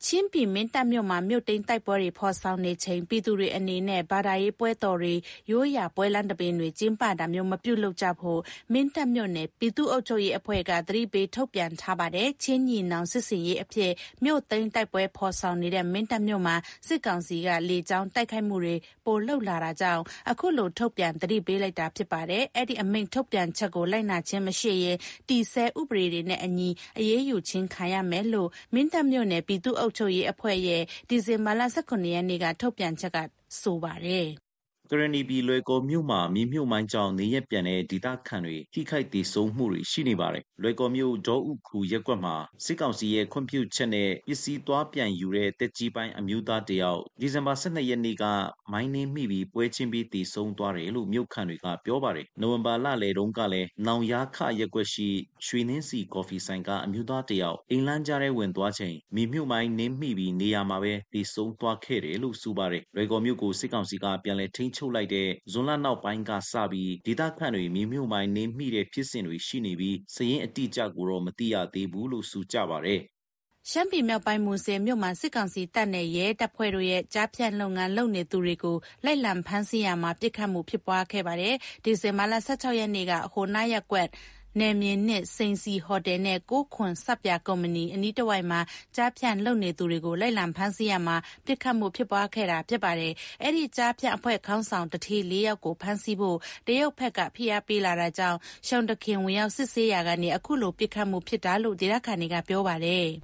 ချင်းပြည်မင်းတပ်မြို့မှာမြို့သိမ်းတိုက်ပွဲတွေဖော်ဆောင်နေချိန်ပြည်သူတွေအနေနဲ့ဘာသာရေးပွဲတော်တွေရိုးရာပွဲလမ်းတပင်တွေကျင်းပတာမျိုးမပြုလုပ်ကြဖို့မင်းတပ်မြို့နယ်ပြည်သူ့အုပ်ချုပ်ရေးအဖွဲ့ကသတိပေးထုတ်ပြန်ထားပါတယ်ချင်းညီနောင်စစ်စင်ရေးအဖြစ်မြို့သိမ်းတိုက်ပွဲဖော်ဆောင်နေတဲ့မင်းတပ်မြို့မှာစစ်ကောင်စီကလေကြောင်းတိုက်ခိုက်မှုတွေပိုလုပ်လာတာကြောင့်အခုလိုထုတ်ပြန်သတိပေးလိုက်တာဖြစ်ပါတယ်အဲ့ဒီအမိန့်ထုတ်ပြန်ချက်ကိုလိုက်နာခြင်းမရှိရင်တီဆဲဥပဒေတွေနဲ့အညီအရေးယူခြင်းခံရမယ်လို့မင်းတပ်မြို့နယ်ပြည်သူ့အုပ်ချုပ်ရေးအဖွဲ့ရဲ့ဒီဇင်ဘာလ19ရက်နေ့ကထုတ်ပြန်ချက်ကဆိုပါတယ်ကရဏီပြည်လွယ်ကော်မြို့မှာမြေမြုပ်မိုင်းကြောင့်နေရက်ပြန်တဲ့ဒေသခံတွေထိခိုက်ဒေဆုံးမှုတွေရှိနေပါတယ်။လွယ်ကော်မြို့ဒေါဥခုရက်ကွက်မှာစစ်ကောင်စီရဲ့ခွင့်ပြုချက်နဲ့ပစ္စည်းသွားပြန်ယူတဲ့တက်ကြီးပိုင်းအမျိုးသားတယောက်ဒီဇင်ဘာ12ရက်နေ့ကမိုင်းနှင်းမိပြီးပွဲချင်းပြီးဒေဆုံးသွားတယ်လို့မြို့ခံတွေကပြောပါတယ်။နိုဝင်ဘာလလယ်တုန်းကလည်းနောင်ယာခရက်ကွက်ရှိရွှေနှင်းစီကော်ဖီဆိုင်ကအမျိုးသားတယောက်အိမ်လမ်းကြားထဲဝင်သွားချိန်မြေမြုပ်မိုင်းနှင်းမိပြီးနေရာမှာပဲဒေဆုံးသွားခဲ့တယ်လို့ဆိုပါတယ်။လွယ်ကော်မြို့ကိုစစ်ကောင်စီကပြန်လည်ထိန်းချုပ်လိုက်တဲ့ဇွန်လနောက်ပိုင်းကစပြီးဒေသခံတွေမြေမြုပ်မိုင်းနှင်းမိတဲ့ဖြစ်စဉ်တွေရှိနေပြီးစရင်အတိအကျကိုတော့မသိရသေးဘူးလို့ဆိုကြပါတယ်ရှမ်းပြည်မြောက်ပိုင်းမူဆယ်မြို့မှာစစ်ကောင်စီတပ်နဲ့ရဲတပ်ဖွဲ့တို့ရဲ့ကြားဖြတ်လုပ်ငန်းလုပ်နေသူတွေကိုလိုက်လံဖမ်းဆီးရမှာပြစ်ခတ်မှုဖြစ်ပွားခဲ့ပါတယ်ဒီဇင်ဘာလ16ရက်နေ့ကဟိုနာရက်ကွက်နယ်မြေနဲ့စိန်စီဟိုတယ်နဲ့ကိုခွန်စပ်ပြကုမ္ပဏီအနီးတစ်ဝိုက်မှာကြားဖြတ်လုပ်နေသူတွေကိုလိုက်လံဖမ်းဆီးရမှာပြစ်ခတ်မှုဖြစ်ပွားခဲ့တာဖြစ်ပါတယ်။အဲ့ဒီကြားဖြတ်အဖွဲ့ခေါင်းဆောင်တတိ4ယောက်ကိုဖမ်းဆီးဖို့တရုတ်ဘက်ကဖိအားပေးလာတာကြောင့်ရှောင်းတခင်ဝင်ရောက်စစ်ဆေးရာကနေအခုလိုပြစ်ခတ်မှုဖြစ်တာလို့ဒေသခံတွေကပြောပါတယ်။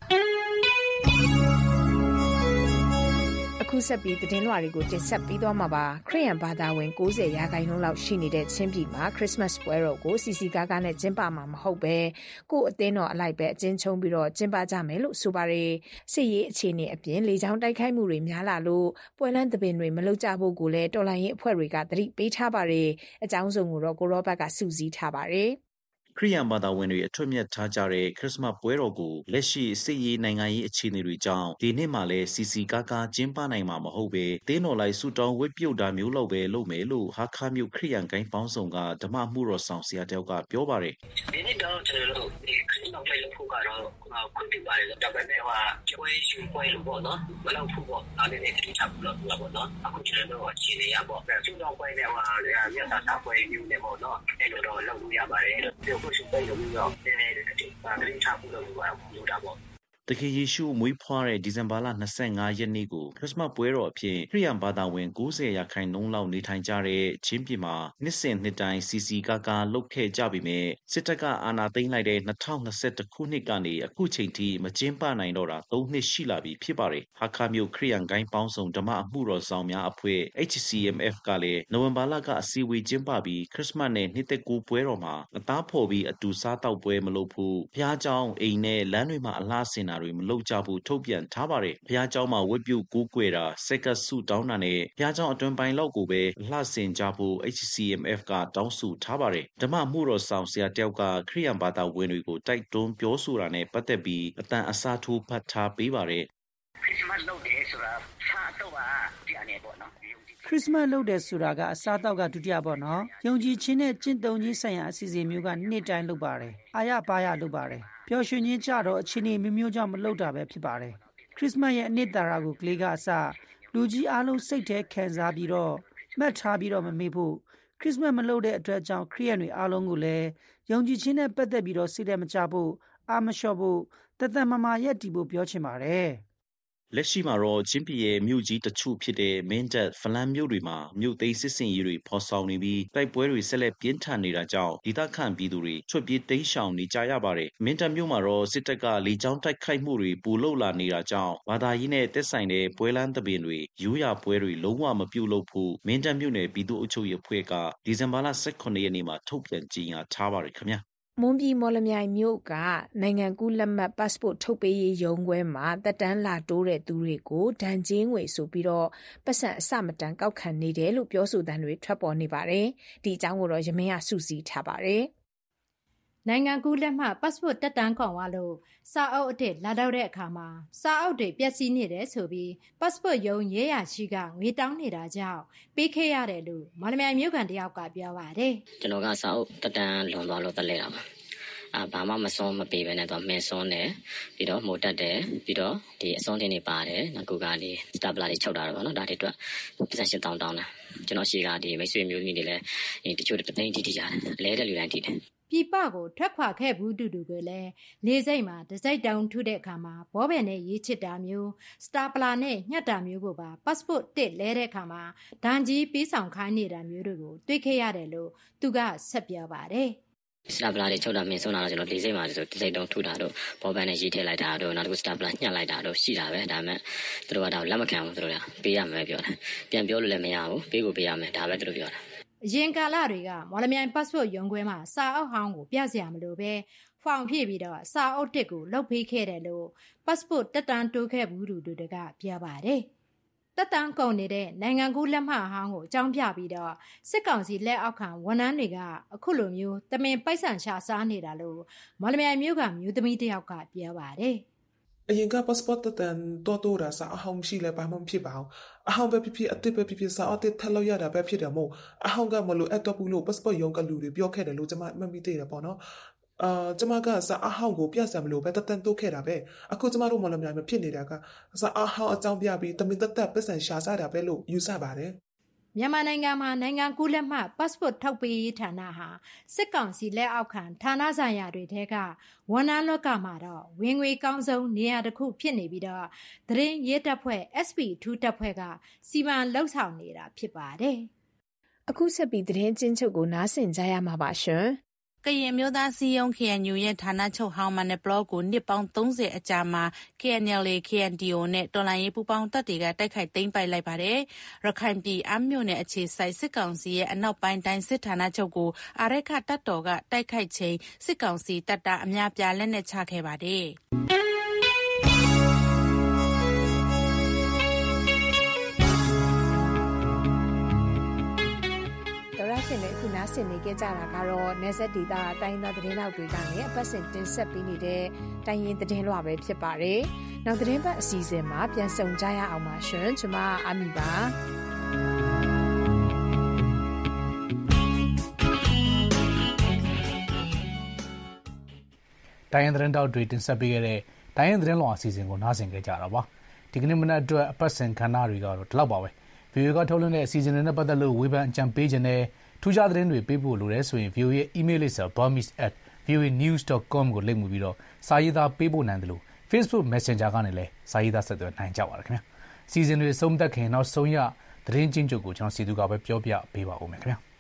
အခုဆက်ပြီးသတင်းလွှာတွေကိုတင်ဆက်ပြီးသွားမှာပါခရစ်ယာန်ဘာသာဝင်90%လောက်ရှိနေတဲ့ချင်းပြည်မှာခရစ်စမတ်ပွဲတော်ကိုစီစီကားကားနဲ့ကျင်းပမှာမဟုတ်ပဲကို့အသင်းတော်အလိုက်ပဲအကျဉ်းချုံပြီးတော့ကျင်းပကြမယ်လို့ဆိုပါတယ်စစ်ရေးအခြေအနေအပြင်လေကြောင်းတိုက်ခိုက်မှုတွေများလာလို့ပွဲလမ်းသဘင်တွေမလုပ်ကြဖို့ကိုလည်းတော်လှန်ရေးအဖွဲ့တွေကသတိပေးထားပါတယ်အကြောင်းစုံကိုတော့ကိုရောဘတ်ကစုစည်းထားပါတယ်ခရိယန်ဘာသာဝင်တွေအထွတ်မြတ်ထားကြတဲ့ခရစ်စမတ်ပွဲတော်ကိုလက်ရှိစစ်ရေးနိုင်ငံရေးအခြေအနေတွေကြောင့်ဒီနှစ်မှာလည်းစီစီကားကားကျင်းပနိုင်မှာမဟုတ်ပဲတင်းတော်လိုက်ဆူတောင်းဝတ်ပြုတ်တာမျိုးလောက်ပဲလုပ်မယ်လို့ဟာခါမျိုးခရိယန်ဂိုင်းပေါင်းဆောင်ကဓမ္မမှုတော်ဆောင်ဆရာတယောက်ကပြောပါတယ်ဒီနှစ်တော့ကျွန်တော်တို့ခရစ်စမတ်ပွဲလုပ်ဖို့ကတော့ခွင့်ပြုပါတယ်ဒါပေမဲ့ကျွေးရွှေပွဲလို့ပေါ့နော်မလုပ်ဖို့ပေါ့အားလည်းတတိချဖို့လို့ပြောပေါ့နော်အခုကျွန်တော်တို့အခြေအနေရပေါ့ဆူတောင်းပွဲနဲ့မြတ်စာပွဲမျိုးနဲ့ပေါ့နော်အဲ့လိုတော့လုပ်လို့ရပါတယ်ပြောရှိတဲ့လူမျိုးတွေနဲ့တတိချဖို့လို့ပြောတာပေါ့တခင်ယေရှုမွေးဖွားတဲ့ဒီဇင်ဘာလ25ရက်နေ့ကိုခရစ်စမတ်ပွဲတော်အဖြစ်ခရိယန်ဘာသာဝင်90%လောက်နေထိုင်ကြတဲ့ချင်းပြည်မှာနှစ်စဉ်နှစ်တိုင်းစီစီကားကားလုပ်ခဲ့ကြပြီမဲ့စစ်တပ်ကအာဏာသိမ်းလိုက်တဲ့2021ခုနှစ်ကနေအခုချိန်ထိမကျင်းပနိုင်တော့တာ3နှစ်ရှိလာပြီဖြစ်ပါတယ်။ဟာခါမျိုးခရိယန်ဂိုင်းပေါင်းဆောင်ဓမ္မအမှုတော်ဆောင်များအဖွဲ့ HCMF ကလည်းနိုဝင်ဘာလကအစည်းအဝေးကျင်းပပြီးခရစ်စမတ်နဲ့နှစ်သက်ကူပွဲတော်မှာအသားဖော်ပြီးအတူစားတောက်ပွဲမလုပ်ဖို့ဘုရားကျောင်းအိမ်နဲ့လမ်းတွေမှာအလားစင်တွေမလုပ်ကြဘူးထုတ်ပြန်ထားပါတယ်။ဘုရားကျောင်းမှာဝတ်ပြုကိုးကွယ်တာစက်ကဆုတောင်းတာနဲ့ဘုရားကျောင်းအတွင်ပိုင်းလောက်ကိုပဲလှဆင်ကြဖို့ HCMF ကတောင်းဆိုထားပါတယ်။ဓမ္မမှုတော်ဆောင်ဆရာတယောက်ကခရိယန်ဘာသာဝင်တွေကိုတိုက်တွန်းပြောဆိုတာနဲ့ပတ်သက်ပြီးအတန်အစားထိုးဖတ်ထားပေးပါတယ်။ခရစ်စမတ်လုပ်တယ်ဆိုတာစားတော့ပြန်နေပေါ့နော်ခရစ်စမတ်လုပ်တယ်ဆိုတာကအစားတောက်ကဒုတိယပေါ့နော်ယုံကြည်ခြင်းနဲ့ကျင့်သုံးခြင်းဆိုင်ရာအစီအစဉ်မျိုးကနေ့တိုင်းလုပ်ပါတယ်အာရပါရလုပ်ပါတယ်ပျော်ရွှင်ခြင်းကြတော့အခြေအနေမျိုးကြောင့်မလုပ်တာပဲဖြစ်ပါတယ်ခရစ်စမတ်ရဲ့အနှစ်သာရကိုကလေးကအစလူကြီးအားလုံးစိတ်ထဲခံစားပြီးတော့မှတ်ထားပြီးတော့မမေ့ဖို့ခရစ်စမတ်မလုပ်တဲ့အတွက်ကြောင့်ခရိယန်တွေအားလုံးကိုလည်းယုံကြည်ခြင်းနဲ့ပတ်သက်ပြီးတော့စိတ်ထဲမချဖို့အာမလျှော့ဖို့တသက်မမာရက်တည်ဖို့ပြောချင်ပါတယ်လက်ရှိမှာတော့ချင်းပြည်ရဲ့မြို့ကြီးတချို့ဖြစ်တဲ့မင်းတပ်ဖလန်းမြို့တွေမှာမြို့သိမ်းစစ်စင်ရေးတွေဖော်ဆောင်နေပြီးတိုက်ပွဲတွေဆက်လက်ပြင်းထန်နေတာကြောင့်ဒေသခံပြည်သူတွေချွတ်ပြေးတိမ်းရှောင်နေကြရပါတယ်။မင်းတပ်မြို့မှာတော့စစ်တပ်ကလေကြောင်းတိုက်ခိုက်မှုတွေပူလုပ်လာနေတာကြောင့်ဘာသာရေးနဲ့သက်ဆိုင်တဲ့ပွဲလမ်းသဘင်တွေရိုးရာပွဲတွေလုံးဝမပြုလုပ်ဖို့မင်းတပ်မြို့နယ်ပြည်သူ့အုပ်ချုပ်ရေးအဖွဲ့ကဒီဇင်ဘာလ18ရက်နေ့မှာထုတ်ပြန်ကြေညာထားပါတယ်ခင်ဗျာ။မွန်ပြည်မော်လမြိုင်မြို့ကနိုင်ငံကူးလက်မှတ် passport ထုတ်ပေးရေးရုံးခွဲမှာတက်တန်းလာတိုးတဲ့သူတွေကိုဒဏ်ကြေးငွေဆိုပြီးတော့ပတ်စံအစမတန်ကောက်ခံနေတယ်လို့ပြောဆိုတဲ့တွေထွက်ပေါ်နေပါတယ်။ဒီအကြောင်းကိုတော့ရမင်းကစုစည်းထားပါတယ်။နိုင်ငံကူးလက်မှတ် passport တက်တန်းခွန်သွားလို့စာအုပ်အစ်လာတော့တဲ့အခါမှာစာအုပ်တွေပျက်စီးနေတယ်ဆိုပြီး passport ရုံးရဲရရှိကငွေတောင်းနေတာကြောင့်ပေးခဲ့ရတယ်လို့မော်လမြိုင်မြို့ကန်တယောက်ကပြောပါတယ်ကျွန်တော်ကစာအုပ်တက်တန်းလွန်သွားလို့တက်လဲတာပါဘာမှမစွန်းမပေးဘဲနဲ့သူမင်းစွန်းတယ်ပြီးတော့မိုးတက်တယ်ပြီးတော့ဒီအစွန်းတင်တွေပါတယ်နောက်ခုကဒီစတာပလာတွေချုပ်တာတော့ဗောနော်ဒါတွေအတွက်ပတ်စံ8000တောင်းတာကျွန်တော်ရှိကဒီမိတ်ဆွေမျိုးကြီးတွေလည်းတချို့တသိန်းတိတိကြတယ်အလဲတဲ့လူတိုင်းတိတယ်ပြည်ပကိုထွက်ခွာခဲ့ဘူးတူတူကိုလည်းလေစိတ်မှာတစိုက်တောင်ထုတဲ့အခါမှာဘောပင်နဲ့ရေးချစ်တာမျိုးစတာပလာနဲ့ညှက်တာမျိုးကိုပါ passport တစ်လဲတဲ့အခါမှာဒဏ်ကြီးပေးဆောင်ခိုင်းနေတာမျိုးတွေကိုတွေ့ခဲ့ရတယ်လို့သူကဆက်ပြောပါတယ်စတာပလာတွေချုပ်တာမင်းဆုံးတာတော့ကျွန်တော်လေစိတ်မှာဆိုတစိတ်တုံးထုတာတို့ဘောပန်နဲ့ရေးထည့်လိုက်တာတို့နောက်တစ်ခုစတာပလာညှက်လိုက်တာတို့ရှိတာပဲဒါပေမဲ့သူတို့ကတော့လက်မခံဘူးသူတို့ကပေးရမယ်ပြောတာပြန်ပြောလို့လည်းမရဘူးပေးကိုပေးရမယ်ဒါပဲသူတို့ပြောတာအရင်ကာလတွေကမော်လမြိုင် passport ရုံးခွဲမှာစာအုပ်ဟောင်းကိုပြစရာမလိုပဲဖောင်ဖြည့်ပြီးတော့စာအုပ်တစ်ကိုလုပ်ပေးခဲ့တယ်လို့ passport တက်တန်းတိုးခဲ့ဘူးလူတွေကပြောပါတယ်တက်တန်းကုန်နေတဲ့နိုင်ငံကူးလက်မှတ်အဟောင်းကိုအကြောင်းပြပြီးတော့စစ်ကောင်စီလက်အောက်ခံဝန်ထမ်းတွေကအခုလိုမျိုးတမင်ပိုက်ဆံရှာစားနေတာလို့မော်လမြိုင်မြို့ကမြို့သမီးတယောက်ကပြောပါတယ်အရင်က passport တက်တန်းတိုးတာစာအဟောင်းရှိလဲဘာမှမဖြစ်ပါဘူးအဟောင်းပဲဖြစ်အစ်စ်ပဲဖြစ်စာအစ်စ်ထက်လို့ရတာပဲဖြစ်တယ်မို့အဟောင်းကမလို့အတော့ဘူးလို့ passport ရုံးကလူတွေပြောခဲ့တယ်လို့ကျွန်မမမိသေးတယ်ပေါ့နော်ကျွန်မကစာအဟောင်းကိုပြစံမလို့ပဲတက်တန်းတိုးခဲ့တာပဲအခုကျွန်မတို့မော်လမြိုင်မှာဖြစ်နေတာကစာအဟောင်းအကြောင်းပြပြီးတမင်တက်ပတ်စံရှာစားတာပဲလို့ယူဆပါတယ်မြန်မာနိုင်ငံမှာနိုင်ငံကူးလက်မှတ် passport ထောက်ပေးရေးဌာနဟာစစ်ကောင်စီလက်အောက်ခံဌာနဆိုင်ရာတွေထဲကဝန်ထမ်းလောကမှာတော့ဝင်ငွေကောင်းဆုံးနေရာတစ်ခုဖြစ်နေပြီးတော့သတင်းရေးတပ်ဖွဲ့ SP ထူးတပ်ဖွဲ့ကစီမံလှုပ်ဆောင်နေတာဖြစ်ပါတယ်။အခုဆက်ပြီးသတင်းချင်းချုပ်ကိုနားဆင်ကြရမှာပါရှင်။ကရင်မျိုးသားစီယုံ KNU ရဲ့ဌာနချုပ်ဟောင်းမနယ်ဘလော့ကိုနှစ်ပေါင်း30အကြာမှာ KNL KNDO နဲ့တော်လှန်ရေးပူးပေါင်းတပ်တွေကတိုက်ခိုက်သိမ်းပိုက်လိုက်ပါတယ်။ရခိုင်ပြည်အမ်းမြို့နယ်အခြေစိုက်စစ်ကောင်စီရဲ့အနောက်ပိုင်းတိုင်းစစ်ဌာနချုပ်ကိုအာရခတပ်တော်ကတိုက်ခိုက်ချိန်စစ်ကောင်စီတပ်သားအများပြားလက်နက်ချခဲ့ပါတယ်။ရှင်နဲ့ခုနားဆင်နေကြတာကတော့နေဆက်ဒေတာတိုင်းသားသတင်းတောက်တွေကနေအပတ်စဉ်တင်ဆက်ပေးနေတဲ့တိုင်းရင်းသတင်းလွှာပဲဖြစ်ပါတယ်။နောက်သတင်းပတ်အစီအစဉ်မှာပြန်ဆုံကြရအောင်ပါရှင်။ကျွန်မအာမီပါ။တိုင်းရင်းသတင်းတောက်တွေတင်ဆက်ပေးခဲ့တဲ့တိုင်းရင်းသတင်းလွှာအစီအစဉ်ကိုနားဆင်ကြကြတာပါ။ဒီကနေ့မနက်အတွက်အပတ်စဉ်ခန္ဓာတွေကတော့ဒီလောက်ပါပဲ။ VOA ကထုတ်လွှင့်တဲ့အစီအစဉ်တွေနဲ့ပတ်သက်လို့ဝေဖန်အကြံပေးခြင်းနဲ့ထူးခြားသတင်းတွေပေးဖို့လိုတယ်ဆိုရင် VOA ရဲ့ email လိပ်စာ burmese@voanews.com ကိုလိပ်မှုပြီးတော့စာရေးသားပေးဖို့နိုင်တယ်လို့ Facebook Messenger ကနေလည်းစာရေးသားဆက်သွယ်နိုင်ကြပါတယ်ခင်ဗျာ။စီစဉ်တွေဆုံးသက်ခင်နောက်ဆုံးရသတင်းချင်းချုပ်ကိုကျွန်တော်စီသူကပဲပြောပြပေးပါဦးမယ်ခင်ဗျာ။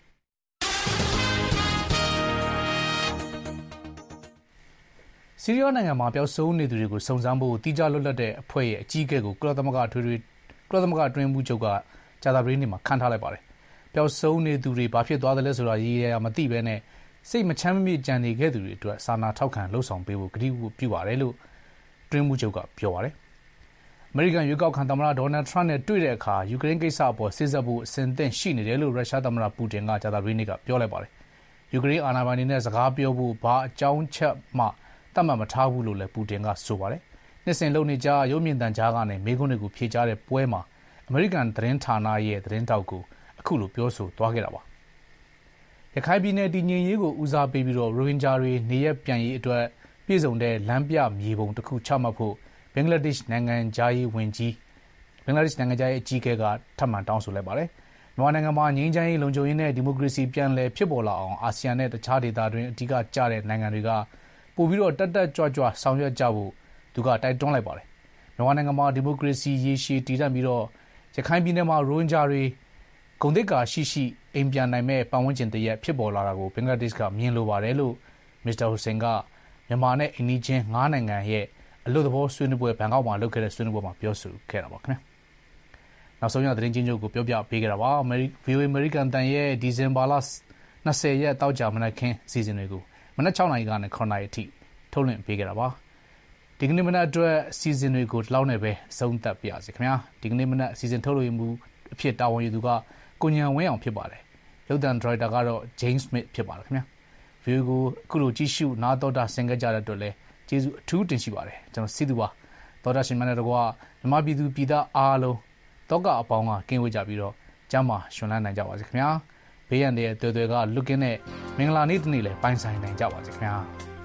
ဆီးရီးယားနိုင်ငံမှာပျောက်ဆုံးနေသူတွေကိုစုံစမ်းဖို့တိကျလွတ်လပ်တဲ့အဖွဲ့ရဲ့အကြီးအကဲကိုကုလသမဂ္ဂအတွင်းမှုချုပ်ကကြာသပတေးနေ့မှာခန့်ထားလိုက်ပါတယ်။ပျောက်ဆုံးနေသူတွေဘာဖြစ်သွားတယ်လဲဆိုတာရေးရမသိဘဲနဲ့စိတ်မချမ်းမမြေ့ကြံနေခဲ့သူတွေအတွက်စာနာထောက်ခံလှုံ့ဆော်ပေးဖို့ကတိပြုပါတယ်လို့အတွင်းမှုချုပ်ကပြောပါတယ်။အမေရိကန်ရွေးကောက်ခံသမ္မတဒေါ်နယ်ထရန့်နဲ့တွေ့တဲ့အခါယူကရိန်းကိစ္စအပေါ်စစ်ဆက်ဖို့အစဉ်သင့်ရှိနေတယ်လို့ရုရှားသမ္မတပူတင်ကကြာသပတေးနေ့ကပြောလိုက်ပါတယ်။ယူကရိန်းအာဏာပိုင်တွေနဲ့စကားပြောဖို့ဘာအကြောင်းချက်မှသတ်မှတ်မထားဘူးလို့လည်းပူတင်ကဆိုပါတယ်။နှစ်စဉ်လုပ်နေကြရုပ်မြင်သံကြားကနေမေးခွန်းတွေကိုဖြေကြားတဲ့ပွဲမှာအမေရိကန်သတင်းဌာနရဲ့သတင်းတောက်ကိုအခုလိုပြောဆိုသွားခဲ့တာပါ။ရခိုင်ပြည်နယ်တည်ငြိမ်ရေးကိုဦးစားပေးပြီးတော့ရိုဟင်ဂျာတွေနေရပ်ပြန်ရေးအတွက်ပြည်စုံတဲ့လမ်းပြမြေပုံတစ်ခုချမှတ်ဖို့ဘင်္ဂလားဒေ့ရှ်နိုင်ငံသားရေးအကြီးအကဲကထပ်မံတောင်းဆိုလိုက်ပါတယ်။မြန်မာနိုင်ငံမှာငြိမ်းချမ်းရေးလုံခြုံရေးနဲ့ဒီမိုကရေစီပြန်လည်ဖြစ်ပေါ်လာအောင်အာဆီယံနဲ့တခြားဒေသတွင်းအဓိကကျတဲ့နိုင်ငံတွေကပို့ပြီးတော့တက်ကြွဆောင်ရွက်ကြဖို့သူကတိုက်တွန်းလိုက်ပါတယ်။မြန်မာနိုင်ငံမှာဒီမိုကရေစီရေရှည်တည်တံ့ပြီးတော့ရခိုင်ပြည်နယ်မှာရိုဟင်ဂျာတွေဂုဏ်သိက္ခာရှိအိမ်ပြန်နိုင်မဲ့ပတ်ဝန်းကျင်တရက်ဖြစ်ပေါ်လာတာကိုဘင်္ဂလားဒေ့ရှ်ကမြင်လိုပါတယ်လို့မစ္စတာဟူစိန်ကမြန်မာနဲ့အိန္ဒိချင်း9နိုင်ငံရဲ့အလို့သဘောဆွေးနွေးပွဲဘန်ကောက်မှာလုပ်ခဲ့တဲ့ဆွေးနွေးပွဲမှာပြောဆိုခဲ့တာပါခင်ဗျာ။နောက်ဆုံးရသတင်းချင်းချုပ်ကိုပြောပြပေးခဲ့တာပါ။ VOA American တန်ရဲ့ဒီဇင်ဘာလ20ရက်တောက်ကြမနက်ခင်းအစီအစဉ်တွေကိုမနက်6နာရီကနေ9နာရီအထိထုတ်လွှင့်ပေးခဲ့တာပါ။ဒီကနေ့မနက်အတွက်အစီအစဉ်တွေကိုဒီလောက်နဲ့ပဲအဆုံးသတ်ပါရစေခင်ဗျာ။ဒီကနေ့မနက်အစီအစဉ်ထုတ်လွှင့်မှုအဖြစ်တာဝန်ယူသူကကိုညံဝင်းအောင်ဖြစ်ပါတယ်။ရုပ်သံဒရိုက်တာကတော့ James Smith ဖြစ်ပါတယ်ခင်ဗျာ။ VOA ကိုအခုလိုကြည့်ရှုနားတော်တာဆင်ခဲ့ကြတဲ့အတွက်လည်းကျေးဇူးအထူးတင်ရှိပါတယ်။ကျွန်တော်စီသူပါ။တော်တာရှင်မနဲ့တကွာမြန်မာပြည်သူပြည်သားအားလုံးတောကအပေါင်းကကင်းဝေးကြပြီးတော့ကျမ်းမာရှင်လန်းနိုင်ကြပါစေခင်ဗျာ။ဘေးရန်တွေတွေ့ကလွတ်ကင်းတဲ့မင်္ဂလာနေ့တစ်နေ့လည်းပိုင်ဆိုင်နိုင်ကြပါစေခင်ဗျာ